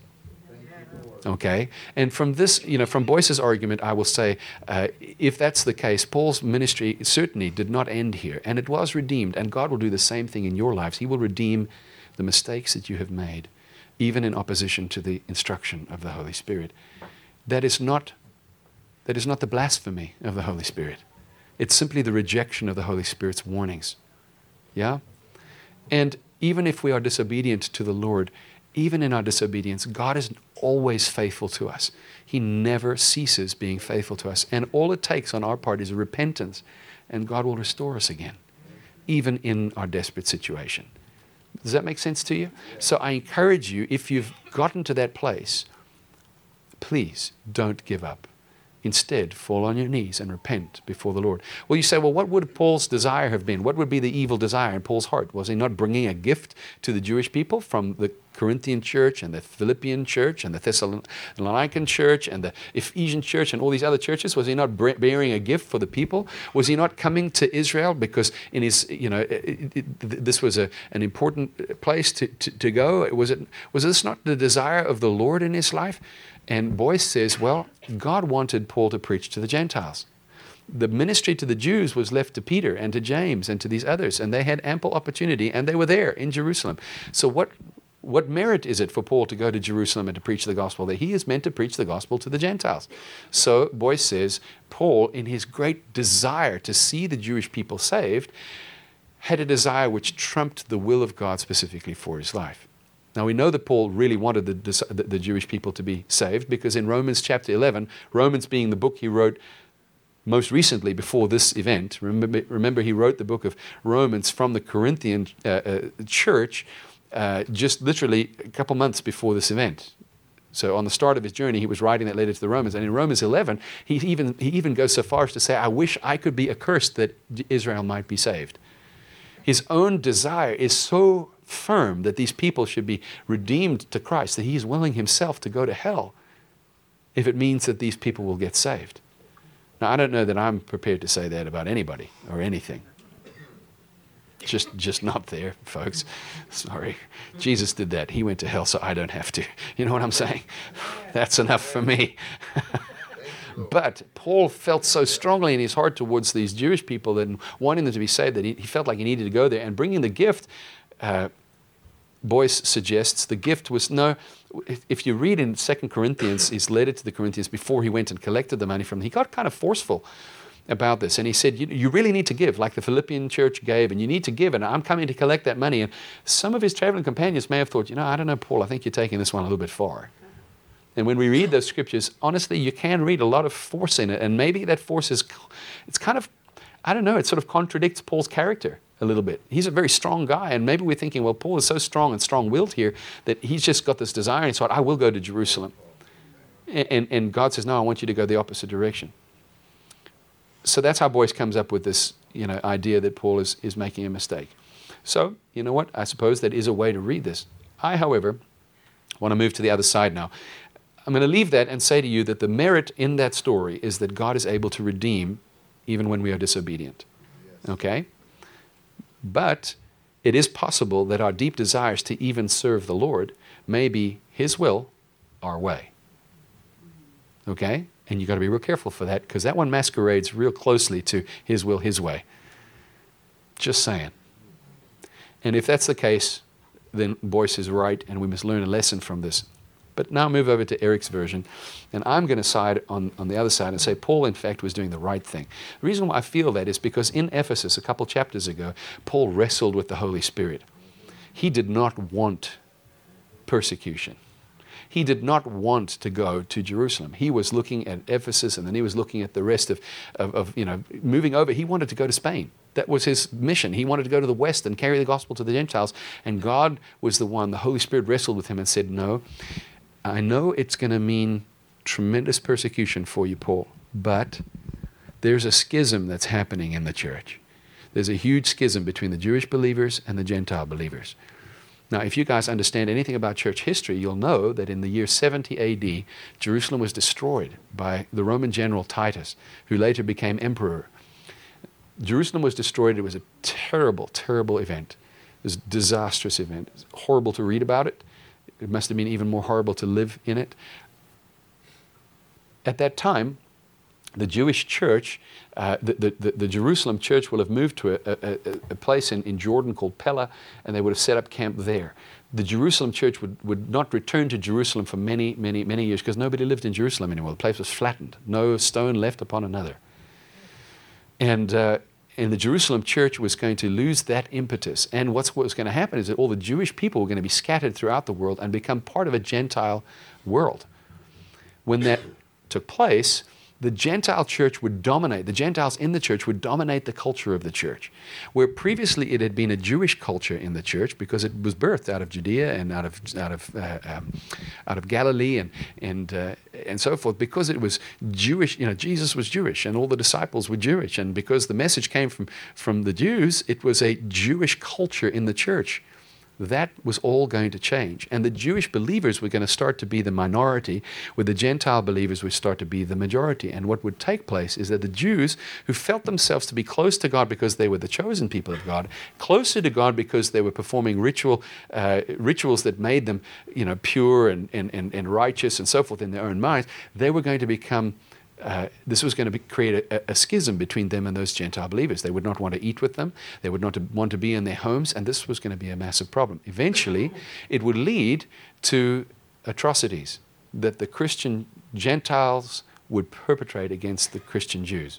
Okay? And from this, you know, from Boyce's argument, I will say, uh, if that's the case, Paul's ministry certainly did not end here. And it was redeemed. And God will do the same thing in your lives. He will redeem the mistakes that you have made, even in opposition to the instruction of the Holy Spirit. That is not That is not the blasphemy of the Holy Spirit. It's simply the rejection of the Holy Spirit's warnings. Yeah? And even if we are disobedient to the Lord, even in our disobedience, God is always faithful to us. He never ceases being faithful to us. And all it takes on our part is repentance, and God will restore us again, even in our desperate situation. Does that make sense to you? So I encourage you, if you've gotten to that place, please don't give up. Instead, fall on your knees and repent before the Lord. Well, you say, well, what would Paul's desire have been? What would be the evil desire in Paul's heart? Was he not bringing a gift to the Jewish people from the Corinthian church and the Philippian church and the Thessalonican church and the Ephesian church and all these other churches? Was he not bearing a gift for the people? Was he not coming to Israel because in his, you know, it, it, this was a, an important place to, to, to go? Was it, was this not the desire of the Lord in his life? And Boyce says, well, God wanted Paul to preach to the Gentiles. The ministry to the Jews was left to Peter and to James and to these others, and they had ample opportunity, and they were there in Jerusalem. So what, what merit is it for Paul to go to Jerusalem and to preach the gospel there? He is meant to preach the gospel to the Gentiles. So Boyce says, Paul, in his great desire to see the Jewish people saved, had a desire which trumped the will of God specifically for his life. Now, we know that Paul really wanted the, the, the Jewish people to be saved because in Romans chapter eleven, Romans being the book he wrote most recently before this event, remember, remember he wrote the book of Romans from the Corinthian uh, uh, church uh, just literally a couple months before this event. So on the start of his journey, he was writing that letter to the Romans. And in Romans eleven, he even, he even goes so far as to say, I wish I could be accursed that Israel might be saved. His own desire is so firm that these people should be redeemed to Christ, that he is willing himself to go to hell if it means that these people will get saved. Now, I don't know that I'm prepared to say that about anybody or anything. Just, just not there, folks. Sorry. Jesus did that. He went to hell, so I don't have to. You know what I'm saying? That's enough for me. But Paul felt so strongly in his heart towards these Jewish people and wanting them to be saved that he, he felt like he needed to go there. And bringing the gift, uh, Boyce suggests the gift was no, if, if you read in Second Corinthians, his letter to the Corinthians before he went and collected the money from them, he got kind of forceful about this. And he said, you, you really need to give, like the Philippian church gave, and you need to give, and I'm coming to collect that money. And some of his traveling companions may have thought, you know, I don't know, Paul, I think you're taking this one a little bit far. And when we read those scriptures, honestly, you can read a lot of force in it. And maybe that force is, it's kind of, I don't know, it sort of contradicts Paul's character. a little bit. He's a very strong guy, and maybe we're thinking, well, Paul is so strong and strong-willed here that he's just got this desire in his heart, I will go to Jerusalem. And, and, and God says, no, I want you to go the opposite direction. So that's how Boyce comes up with this, you know, idea that Paul is, is making a mistake. So, you know what? I suppose that is a way to read this. I, however, want to move to the other side now. I'm going to leave that and say to you that the merit in that story is that God is able to redeem even when we are disobedient. Okay? But it is possible that our deep desires to even serve the Lord may be His will, our way. Okay? And you've got to be real careful for that, because that one masquerades real closely to His will, His way. Just saying. And if that's the case, then Boyce is right, and we must learn a lesson from this. But now move over to Eric's version, and I'm going to side on, on the other side and say Paul, in fact, was doing the right thing. The reason why I feel that is because in Ephesus, a couple chapters ago, Paul wrestled with the Holy Spirit. He did not want persecution. He did not want to go to Jerusalem. He was looking at Ephesus, and then he was looking at the rest of, of, of you know, moving over. He wanted to go to Spain. That was his mission. He wanted to go to the West and carry the gospel to the Gentiles. And God was the one, the Holy Spirit wrestled with him and said, no, I know it's going to mean tremendous persecution for you, Paul, but there's a schism that's happening in the church. There's a huge schism between the Jewish believers and the Gentile believers. Now, if you guys understand anything about church history, you'll know that in the year seventy A D, Jerusalem was destroyed by the Roman general Titus, who later became emperor. Jerusalem was destroyed. It was a terrible, terrible event. It was a disastrous event. It's horrible to read about it. It must have been even more horrible to live in it. At that time, the Jewish church, uh, the, the, the Jerusalem church will have moved to a, a, a place in, in Jordan called Pella, and they would have set up camp there. The Jerusalem church would, would not return to Jerusalem for many, many, many years because nobody lived in Jerusalem anymore. The place was flattened. No stone left upon another. And uh, And the Jerusalem church was going to lose that impetus. And what's, what was going to happen is that all the Jewish people were going to be scattered throughout the world and become part of a Gentile world. When that took place, the Gentile church would dominate, the Gentiles in the church would dominate the culture of the church. Where previously it had been a Jewish culture in the church because it was birthed out of Judea and out of out of uh, um, out of Galilee and and uh, and so forth. Because it was Jewish, you know, Jesus was Jewish and all the disciples were Jewish, and because the message came from from the Jews, it was a Jewish culture in the church. That was all going to change. And the Jewish believers were going to start to be the minority, where the Gentile believers would start to be the majority. And what would take place is that the Jews, who felt themselves to be close to God because they were the chosen people of God, closer to God because they were performing ritual uh, rituals that made them, you know, pure and, and, and, and righteous and so forth in their own minds, they were going to become Uh, this was going to be, create a, a schism between them and those Gentile believers. They would not want to eat with them. They would not want to be in their homes, and this was going to be a massive problem. Eventually, it would lead to atrocities that the Christian Gentiles would perpetrate against the Christian Jews.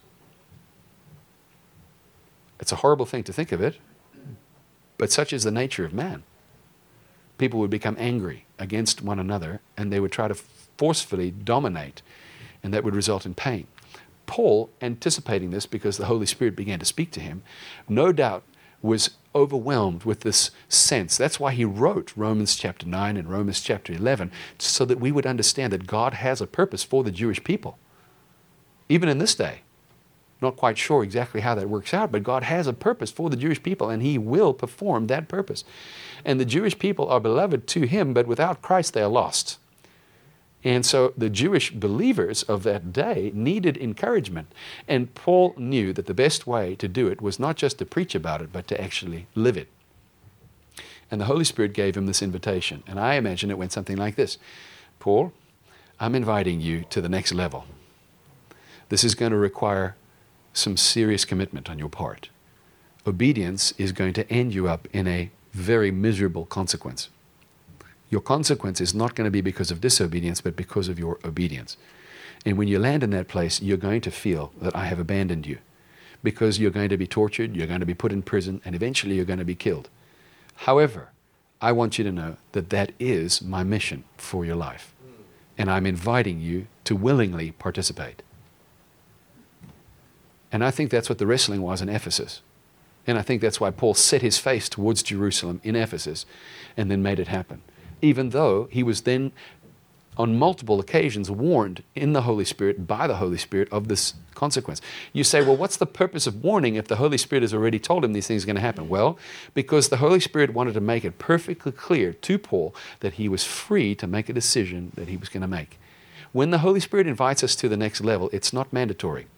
It's a horrible thing to think of it, but such is the nature of man. People would become angry against one another, and they would try to forcefully dominate, and that would result in pain. Paul, anticipating this because the Holy Spirit began to speak to him, no doubt was overwhelmed with this sense. That's why he wrote Romans chapter nine and Romans chapter eleven, so that we would understand that God has a purpose for the Jewish people. Even in this day, not quite sure exactly how that works out, but God has a purpose for the Jewish people, and He will perform that purpose. And the Jewish people are beloved to Him, but without Christ they are lost. And so the Jewish believers of that day needed encouragement. And Paul knew that the best way to do it was not just to preach about it, but to actually live it. And the Holy Spirit gave him this invitation. And I imagine it went something like this. Paul, I'm inviting you to the next level. This is going to require some serious commitment on your part. Obedience is going to end you up in a very miserable consequence. Your consequence is not going to be because of disobedience, but because of your obedience. And when you land in that place, you're going to feel that I have abandoned you, because you're going to be tortured, you're going to be put in prison, and eventually you're going to be killed. However, I want you to know that that is my mission for your life. And I'm inviting you to willingly participate. And I think that's what the wrestling was in Ephesus. And I think that's why Paul set his face towards Jerusalem in Ephesus and then made it happen. Even though he was then on multiple occasions warned in the Holy Spirit, by the Holy Spirit, of this consequence. You say, well, what's the purpose of warning if the Holy Spirit has already told him these things are going to happen? Well, because the Holy Spirit wanted to make it perfectly clear to Paul that he was free to make a decision that he was going to make. When the Holy Spirit invites us to the next level, it's not mandatory.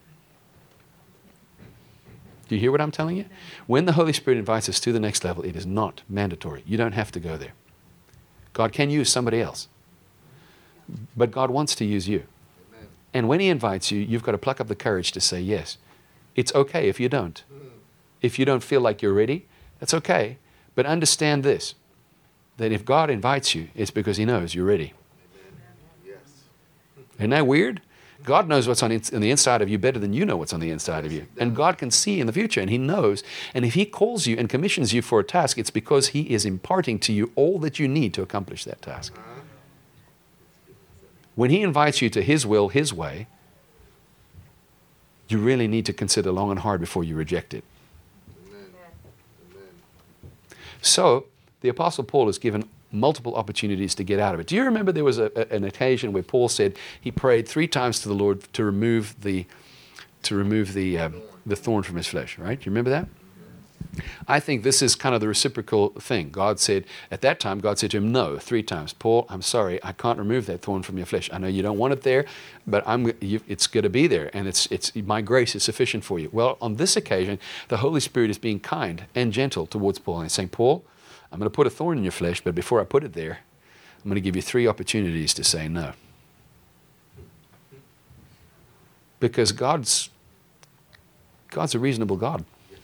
Do you hear what I'm telling you? When the Holy Spirit invites us to the next level, it is not mandatory. You don't have to go there. God can use somebody else. But God wants to use you. Amen. And when he invites you, you've got to pluck up the courage to say yes. It's okay if you don't. If you don't feel like you're ready, that's okay. But understand this, that if God invites you, it's because he knows you're ready. Yes. Isn't that weird? God knows what's on, in, on the inside of you better than you know what's on the inside of you. And God can see in the future, and he knows. And if he calls you and commissions you for a task, it's because he is imparting to you all that you need to accomplish that task. When he invites you to his will, his way, you really need to consider long and hard before you reject it. Amen. Amen. So, the Apostle Paul is given multiple opportunities to get out of it. Do you remember there was a, a, an occasion where Paul said he prayed three times to the Lord to remove the to remove the uh, the thorn from his flesh, right? Do you remember that? I think this is kind of the reciprocal thing. God said, at that time, God said to him, no, three times. Paul, I'm sorry, I can't remove that thorn from your flesh. I know you don't want it there, but I'm, you, it's going to be there, and it's, it's, my grace is sufficient for you. Well, on this occasion, the Holy Spirit is being kind and gentle towards Paul, and he's saying, Paul, I'm going to put a thorn in your flesh, but before I put it there, I'm going to give you three opportunities to say no. Because God's, God's a reasonable God.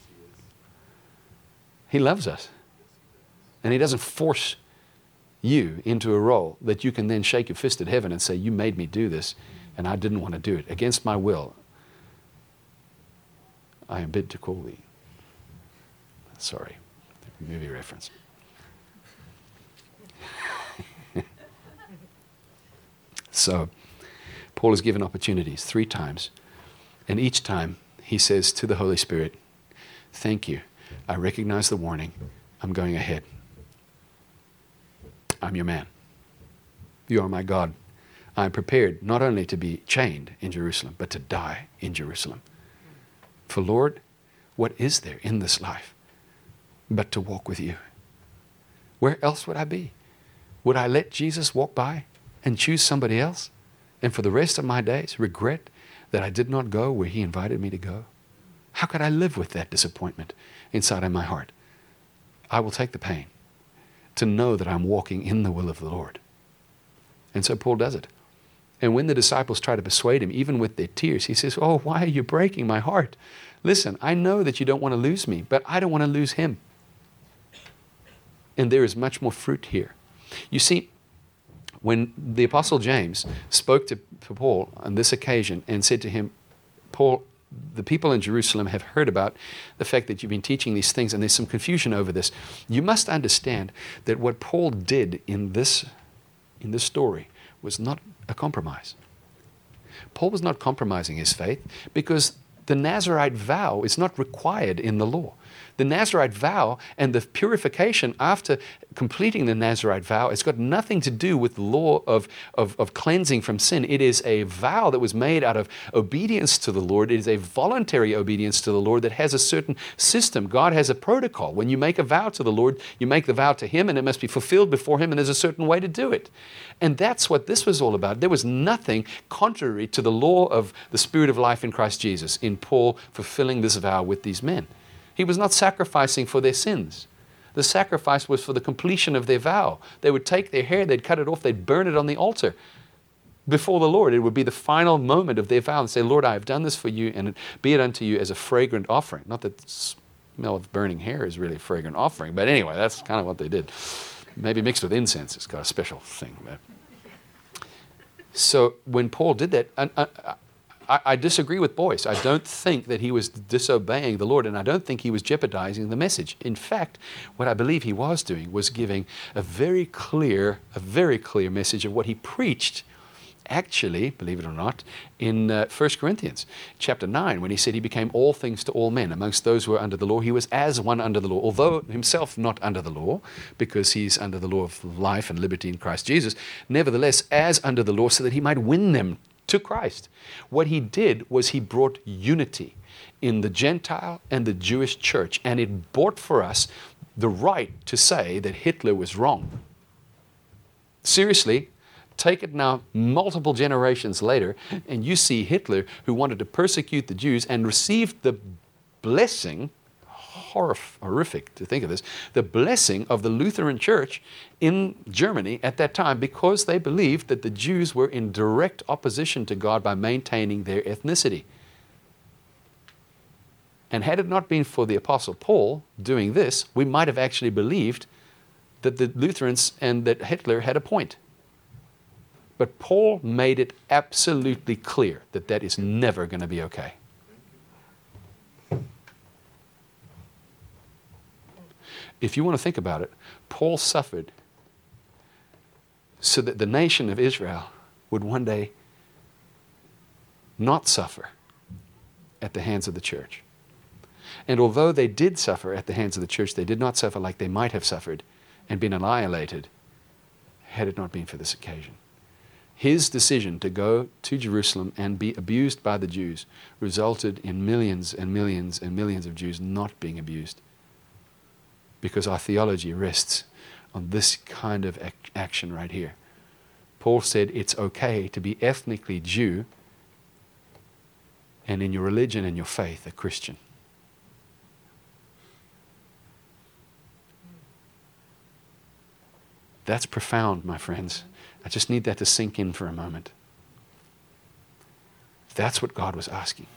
He loves us. And he doesn't force you into a role that you can then shake your fist at heaven and say, you made me do this, and I didn't want to do it. Against my will, I am bid to call thee. Sorry, movie reference. So, Paul is given opportunities three times. And each time he says to the Holy Spirit, thank you. I recognize the warning. I'm going ahead. I'm your man. You are my God. I am prepared not only to be chained in Jerusalem, but to die in Jerusalem. For Lord, what is there in this life but to walk with you? Where else would I be? Would I let Jesus walk by and choose somebody else? And for the rest of my days, regret that I did not go where he invited me to go? How could I live with that disappointment inside of my heart? I will take the pain to know that I'm walking in the will of the Lord. And so Paul does it. And when the disciples try to persuade him, even with their tears, he says, oh, why are you breaking my heart? Listen, I know that you don't want to lose me, but I don't want to lose him. And there is much more fruit here. You see, when the Apostle James spoke to, to Paul on this occasion and said to him, Paul, the people in Jerusalem have heard about the fact that you've been teaching these things, and there's some confusion over this. You must understand that what Paul did in this, in this story was not a compromise. Paul was not compromising his faith because the Nazirite vow is not required in the law. The Nazirite vow and the purification after completing the Nazirite vow, it's got nothing to do with the law of, of, of cleansing from sin. It is a vow that was made out of obedience to the Lord. It is a voluntary obedience to the Lord that has a certain system. God has a protocol. When you make a vow to the Lord, you make the vow to him, and it must be fulfilled before him, and there's a certain way to do it. And that's what this was all about. There was nothing contrary to the law of the Spirit of life in Christ Jesus in Paul fulfilling this vow with these men. He was not sacrificing for their sins. The sacrifice was for the completion of their vow. They would take their hair, they'd cut it off, they'd burn it on the altar before the Lord. It would be the final moment of their vow and say, Lord, I have done this for you, and be it unto you as a fragrant offering. Not that the smell of burning hair is really a fragrant offering, but anyway, that's kind of what they did. Maybe mixed with incense, it's got a special thing. But. So when Paul did that, I, I, I, I disagree with Boyce. I don't think that he was disobeying the Lord, and I don't think he was jeopardizing the message. In fact, what I believe he was doing was giving a very clear, a very clear message of what he preached actually, believe it or not, in uh, First Corinthians chapter nine, when he said he became all things to all men. Amongst those who are under the law, he was as one under the law, although himself not under the law, because he's under the law of life and liberty in Christ Jesus, nevertheless as under the law, so that he might win them to Christ. What he did was he brought unity in the Gentile and the Jewish church, and it bought for us the right to say that Hitler was wrong. Seriously, take it now multiple generations later, and you see Hitler, who wanted to persecute the Jews and received the blessing, horrif- horrific to think of this, the blessing of the Lutheran Church in Germany at that time, because they believed that the Jews were in direct opposition to God by maintaining their ethnicity. And had it not been for the Apostle Paul doing this, we might have actually believed that the Lutherans and that Hitler had a point. But Paul made it absolutely clear that that is never going to be okay. If you want to think about it, Paul suffered so that the nation of Israel would one day not suffer at the hands of the church. And although they did suffer at the hands of the church, they did not suffer like they might have suffered and been annihilated had it not been for this occasion. His decision to go to Jerusalem and be abused by the Jews resulted in millions and millions and millions of Jews not being abused, because our theology rests on this kind of ac- action right here. Paul said it's okay to be ethnically Jew and in your religion and your faith a Christian. That's profound, my friends. I just need that to sink in for a moment. That's what God was asking.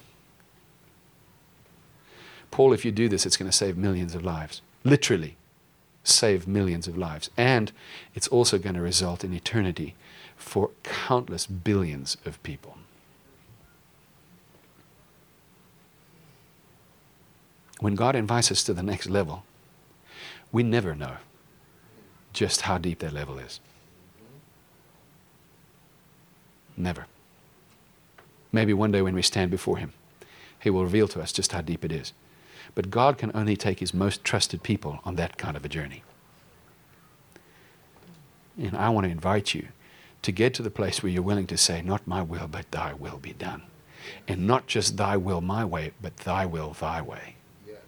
Paul, if you do this, it's going to save millions of lives. Literally save millions of lives. And it's also going to result in eternity for countless billions of people. When God invites us to the next level, we never know just how deep that level is. Never. Maybe one day when we stand before Him, He will reveal to us just how deep it is. But God can only take His most trusted people on that kind of a journey. And I want to invite you to get to the place where you're willing to say, not my will, but thy will be done. And not just thy will my way, but thy will thy way. Yes.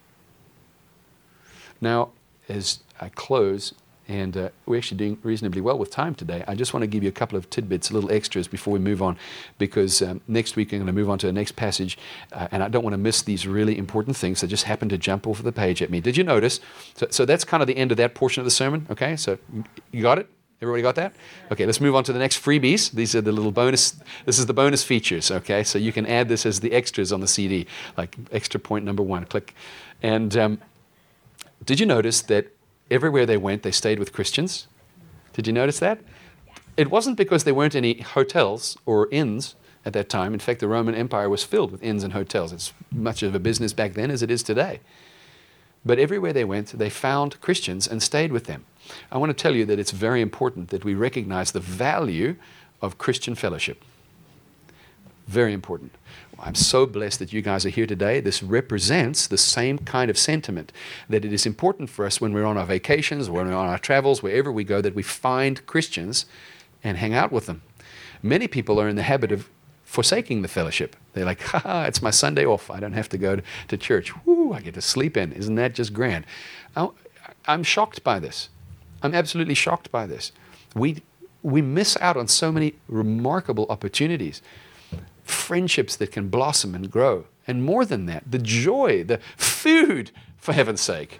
Now, as I close, and uh, we're actually doing reasonably well with time today, I just want to give you a couple of tidbits, little extras before we move on, because um, next week I'm going to move on to the next passage, uh, and I don't want to miss these really important things that just happen to jump off of the page at me. Did you notice? So, so that's kind of the end of that portion of the sermon, okay? So you got it? Everybody got that? Okay, let's move on to the next freebies. These are the little bonus, this is the bonus features, okay? So you can add this as the extras on the C D, like extra point number one, click. And um, did you notice that everywhere they went, they stayed with Christians? Did you notice that? It wasn't because there weren't any hotels or inns at that time. In fact, the Roman Empire was filled with inns and hotels. It's much of a business back then as it is today. But everywhere they went, they found Christians and stayed with them. I want to tell you that it's very important that we recognize the value of Christian fellowship. Very important. I'm so blessed that you guys are here today. This represents the same kind of sentiment, that it is important for us when we're on our vacations, when we're on our travels, wherever we go, that we find Christians and hang out with them. Many people are in the habit of forsaking the fellowship. They're like, ha ha, it's my Sunday off. I don't have to go to, to church. Woo, I get to sleep in. Isn't that just grand? I, I'm shocked by this. I'm absolutely shocked by this. We, we miss out on so many remarkable opportunities. Friendships that can blossom and grow. And more than that, the joy, the food, for heaven's sake.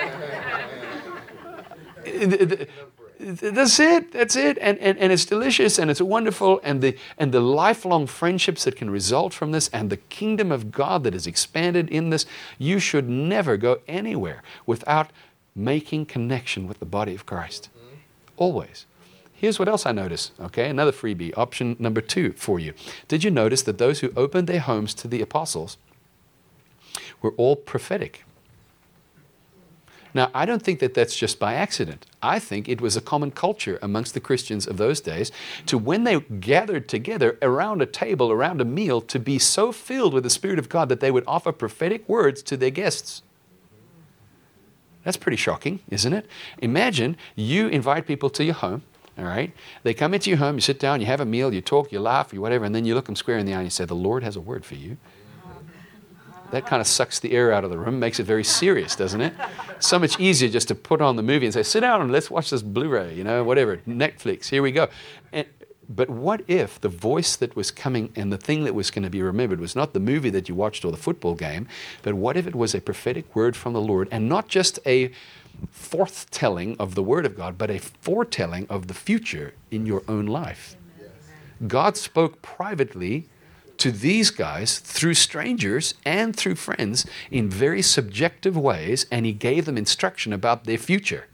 That's it. That's it. And, and, and it's delicious and it's wonderful. And the, and the lifelong friendships that can result from this and the kingdom of God that is expanded in this. You should never go anywhere without making connection with the body of Christ. Always. Here's what else I noticed, okay? Another freebie, option number two for you. Did you notice that those who opened their homes to the apostles were all prophetic? Now, I don't think that that's just by accident. I think it was a common culture amongst the Christians of those days to, when they gathered together around a table, around a meal, to be so filled with the Spirit of God that they would offer prophetic words to their guests. That's pretty shocking, isn't it? Imagine you invite people to your home, all right? They come into your home, you sit down, you have a meal, you talk, you laugh, you whatever, and then you look them square in the eye and you say, the Lord has a word for you. That kind of sucks the air out of the room, makes it very serious, doesn't it? So much easier just to put on the movie and say, sit down and let's watch this Blu-ray, you know, whatever, Netflix, here we go. And, but what if the voice that was coming and the thing that was going to be remembered was not the movie that you watched or the football game, but what if it was a prophetic word from the Lord, and not just a forthtelling of the Word of God, but a foretelling of the future in your own life? God spoke privately to these guys through strangers and through friends in very subjective ways, and He gave them instruction about their future.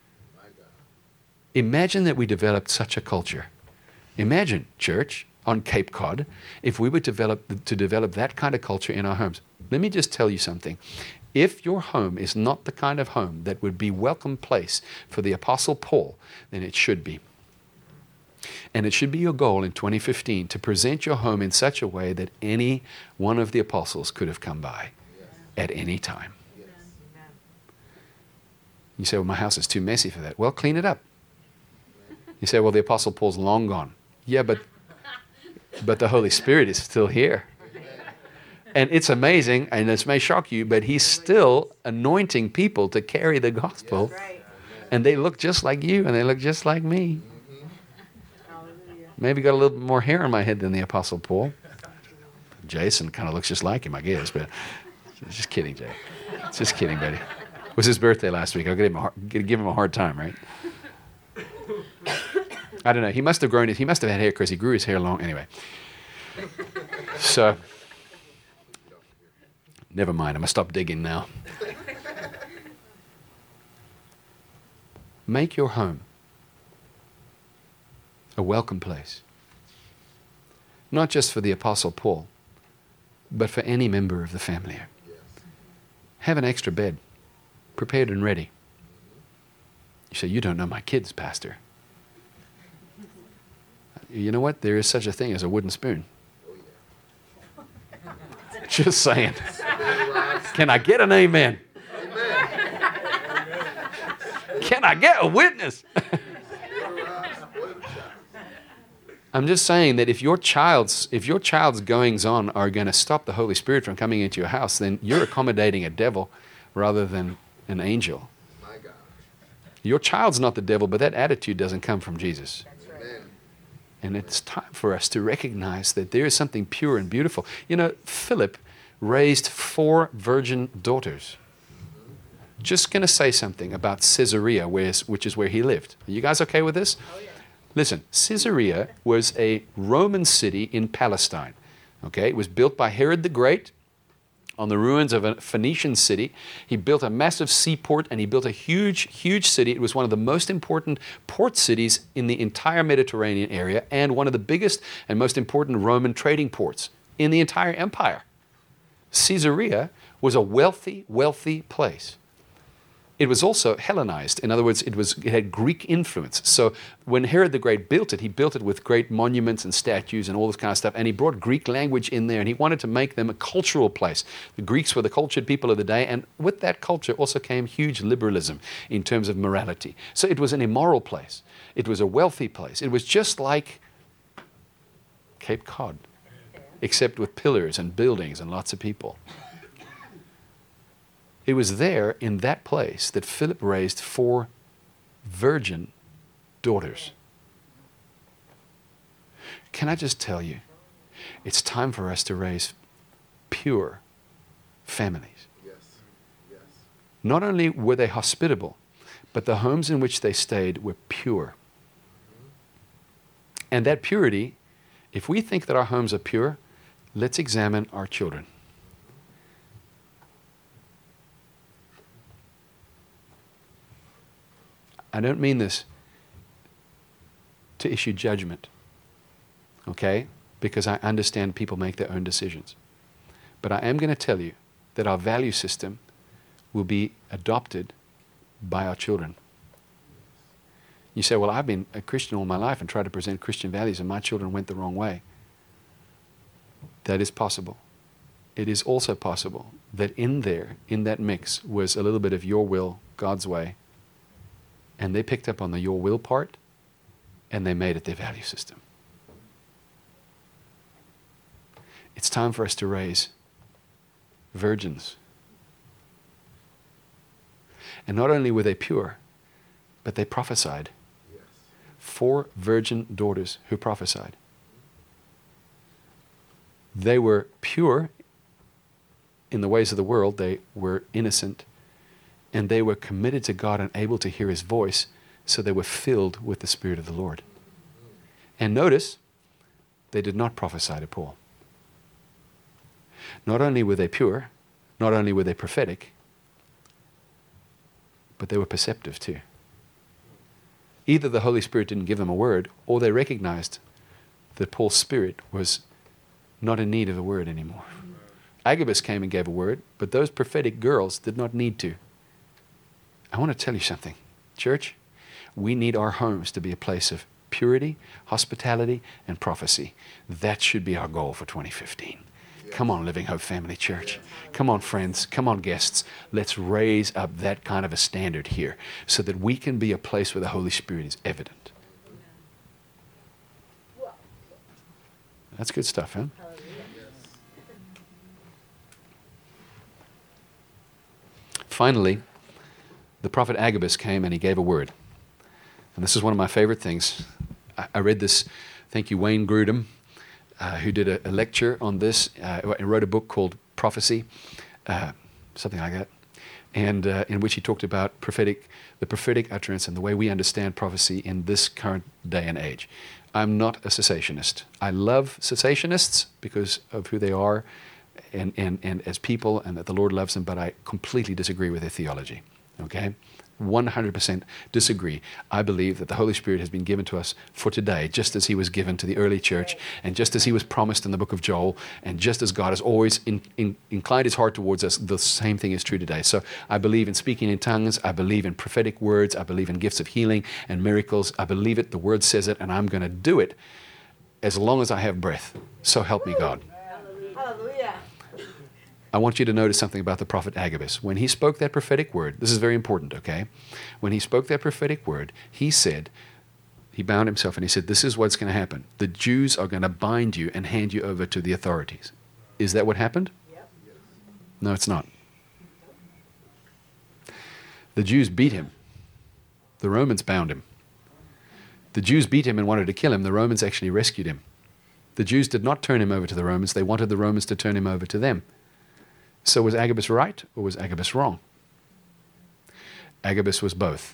Imagine that we developed such a culture. Imagine, church, on Cape Cod, if we were develop, to develop that kind of culture in our homes. Let me just tell you something. If your home is not the kind of home that would be a welcome place for the Apostle Paul, then it should be. And it should be your goal in twenty fifteen to present your home in such a way that any one of the apostles could have come by at any time. You say, well, my house is too messy for that. Well, clean it up. You say, well, the Apostle Paul's long gone. Yeah, but but the Holy Spirit is still here. And it's amazing, and this may shock you, but He's still anointing people to carry the gospel. And they look just like you, and they look just like me. Maybe got a little bit more hair on my head than the Apostle Paul. Jason kind of looks just like him, I guess, but just kidding, Jay. Just kidding, buddy. It was his birthday last week. I'll give him a hard, give him a hard time, right? I don't know. He must have grown it. He must have had hair because he grew his hair long. Anyway. So, never mind. I'm going to stop digging now. Make your home a welcome place. Not just for the Apostle Paul, but for any member of the family. Have an extra bed, prepared and ready. You say, you don't know my kids, Pastor. You know what? There is such a thing as a wooden spoon. Just saying. Can I get an amen? Can I get a witness? I'm just saying that if your child's if your child's goings on are going to stop the Holy Spirit from coming into your house, then you're accommodating a devil rather than an angel. My God. Your child's not the devil, but that attitude doesn't come from Jesus. That's right. And it's time for us to recognize that there is something pure and beautiful. You know, Philip raised four virgin daughters. Just going to say something about Caesarea, which is where he lived. Are you guys okay with this? Oh, yeah. Listen, Caesarea was a Roman city in Palestine. Okay, it was built by Herod the Great on the ruins of a Phoenician city. He built a massive seaport, and he built a huge, huge city. It was one of the most important port cities in the entire Mediterranean area, and one of the biggest and most important Roman trading ports in the entire empire. Caesarea was a wealthy, wealthy place. It was also Hellenized. In other words, it was it had Greek influence. So when Herod the Great built it, he built it with great monuments and statues and all this kind of stuff. And he brought Greek language in there, and he wanted to make them a cultural place. The Greeks were the cultured people of the day, and with that culture also came huge liberalism in terms of morality. So it was an immoral place. It was a wealthy place. It was just like Cape Cod, except with pillars and buildings and lots of people. It was there, in that place, that Philip raised four virgin daughters. Can I just tell you, it's time for us to raise pure families. Yes. Yes. Not only were they hospitable, but the homes in which they stayed were pure. And that purity, if we think that our homes are pure, let's examine our children. I don't mean this to issue judgment, okay? Because I understand people make their own decisions. But I am going to tell you that our value system will be adopted by our children. You say, well, I've been a Christian all my life and tried to present Christian values and my children went the wrong way. That is possible. It is also possible that in there, in that mix, was a little bit of your will, God's way, and they picked up on the your will part and they made it their value system. It's time for us to raise virgins. And not only were they pure, but they prophesied. Yes. Four virgin daughters who prophesied. They were pure in the ways of the world. They were innocent. And they were committed to God and able to hear His voice. So they were filled with the Spirit of the Lord. And notice, they did not prophesy to Paul. Not only were they pure, not only were they prophetic, but they were perceptive too. Either the Holy Spirit didn't give them a word, or they recognized that Paul's spirit was not in need of a word anymore. Agabus came and gave a word, but those prophetic girls did not need to. I want to tell you something, church. We need our homes to be a place of purity, hospitality, and prophecy. That should be our goal for twenty fifteen. Come on, Living Hope Family Church. Come on, friends. Come on, guests. Let's raise up that kind of a standard here so that we can be a place where the Holy Spirit is evident. That's good stuff, huh? Finally, the prophet Agabus came and he gave a word. And this is one of my favorite things. I, I read this, thank you, Wayne Grudem, uh, who did a, a lecture on this. Uh, he wrote a book called Prophecy, uh, something like that, and uh, in which he talked about prophetic, the prophetic utterance and the way we understand prophecy in this current day and age. I'm not a cessationist. I love cessationists because of who they are and, and, and as people, and that the Lord loves them, but I completely disagree with their theology, okay? one hundred percent disagree. I believe that the Holy Spirit has been given to us for today, just as He was given to the early church, and just as He was promised in the book of Joel, and just as God has always in, in, inclined His heart towards us, the same thing is true today. So I believe in speaking in tongues. I believe in prophetic words. I believe in gifts of healing and miracles. I believe it. The Word says it, and I'm going to do it as long as I have breath. So help me God. Hallelujah. I want you to notice something about the prophet Agabus. When he spoke that prophetic word, this is very important, okay? When he spoke that prophetic word, he said, he bound himself and he said, this is what's going to happen. The Jews are going to bind you and hand you over to the authorities. Is that what happened? Yep. No, it's not. The Jews beat him. The Romans bound him. The Jews beat him and wanted to kill him. The Romans actually rescued him. The Jews did not turn him over to the Romans. They wanted the Romans to turn him over to them. So was Agabus right or was Agabus wrong? Agabus was both.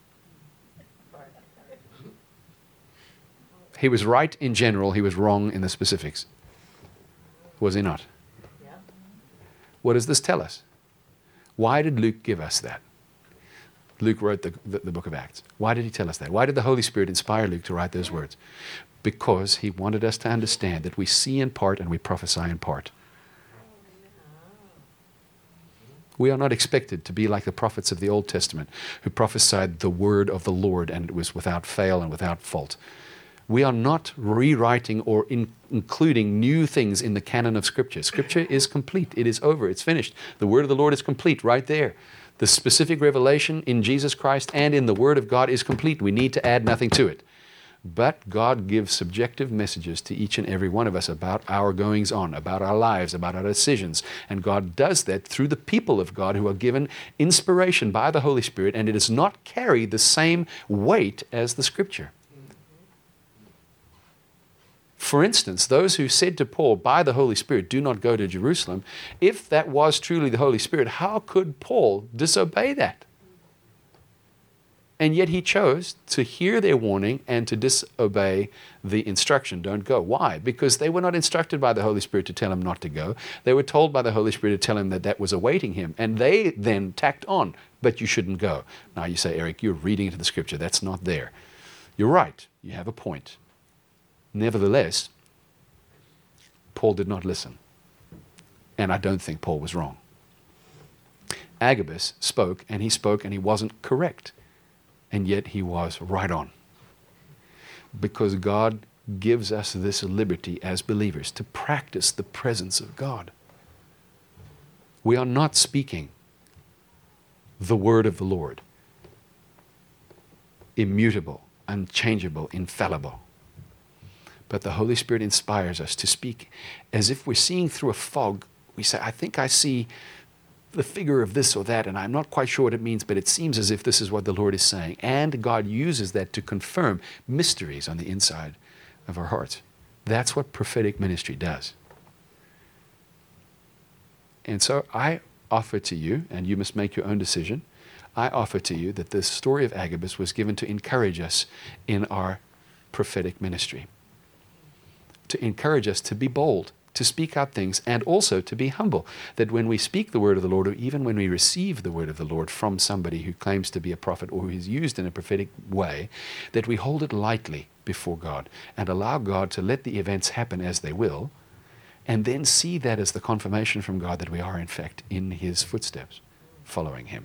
He was right in general, he was wrong in the specifics. Was he not? Yeah. What does this tell us? Why did Luke give us that? Luke wrote the, the, the book of Acts. Why did he tell us that? Why did the Holy Spirit inspire Luke to write those words? Because he wanted us to understand that we see in part and we prophesy in part. We are not expected to be like the prophets of the Old Testament who prophesied the word of the Lord and it was without fail and without fault. We are not rewriting or in, including new things in the canon of Scripture. Scripture is complete. It is over. It's finished. The word of the Lord is complete right there. The specific revelation in Jesus Christ and in the Word of God is complete. We need to add nothing to it. But God gives subjective messages to each and every one of us about our goings on, about our lives, about our decisions. And God does that through the people of God who are given inspiration by the Holy Spirit, and it does not carry the same weight as the Scripture. For instance, those who said to Paul, by the Holy Spirit, do not go to Jerusalem, if that was truly the Holy Spirit, how could Paul disobey that? And yet he chose to hear their warning and to disobey the instruction, don't go. Why? Because they were not instructed by the Holy Spirit to tell him not to go. They were told by the Holy Spirit to tell him that that was awaiting him. And they then tacked on, but you shouldn't go. Now you say, Eric, you're reading into the Scripture. That's not there. You're right. You have a point. Nevertheless, Paul did not listen. And I don't think Paul was wrong. Agabus spoke, and he spoke, and he wasn't correct. And yet he was right on. Because God gives us this liberty as believers to practice the presence of God. We are not speaking the word of the Lord. Immutable, unchangeable, infallible. But the Holy Spirit inspires us to speak as if we're seeing through a fog. We say, I think I see the figure of this or that, and I'm not quite sure what it means, but it seems as if this is what the Lord is saying. And God uses that to confirm mysteries on the inside of our hearts. That's what prophetic ministry does. And so I offer to you, and you must make your own decision, I offer to you that the story of Agabus was given to encourage us in our prophetic ministry. To encourage us to be bold, to speak out things, and also to be humble. That when we speak the word of the Lord, or even when we receive the word of the Lord from somebody who claims to be a prophet or who is used in a prophetic way, that we hold it lightly before God and allow God to let the events happen as they will, and then see that as the confirmation from God that we are in fact in His footsteps, following Him.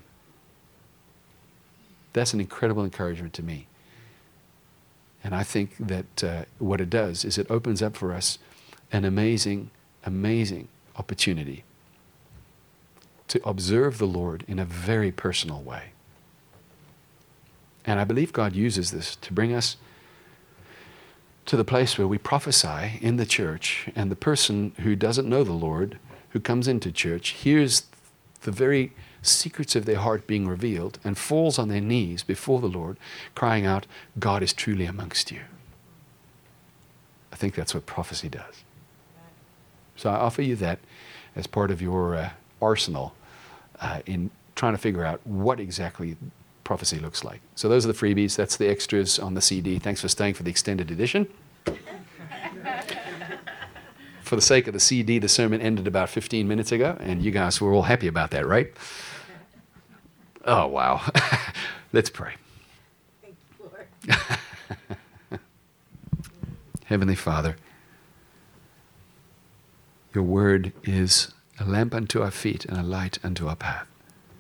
That's an incredible encouragement to me. And I think that uh, what it does is it opens up for us an amazing, amazing opportunity to observe the Lord in a very personal way. And I believe God uses this to bring us to the place where we prophesy in the church, and the person who doesn't know the Lord, who comes into church, hears the very secrets of their heart being revealed and falls on their knees before the Lord, crying out, God is truly amongst you. I think that's what prophecy does. So I offer you that as part of your uh, arsenal uh, in trying to figure out what exactly prophecy looks like. So those are the freebies. That's the extras on the C D. Thanks for staying for the extended edition. For the sake of the C D, the sermon ended about fifteen minutes ago, and you guys were all happy about that, right? Oh, wow. Let's pray. Thank you, Lord. Heavenly Father, your word is a lamp unto our feet and a light unto our path.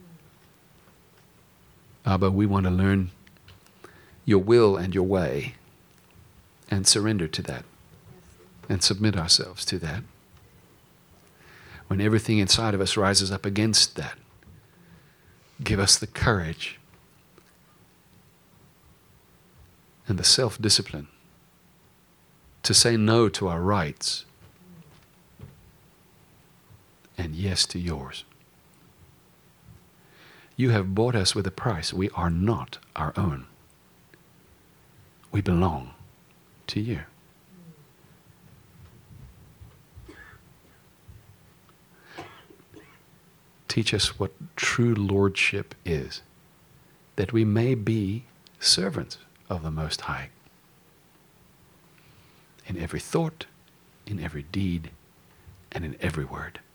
Abba, we want to learn your will and your way and surrender to that and submit ourselves to that. When everything inside of us rises up against that, give us the courage and the self-discipline to say no to our rights and yes to yours. You have bought us with a price. We are not our own. We belong to you. Teach us what true lordship is, that we may be servants of the Most High in every thought, in every deed, and in every word.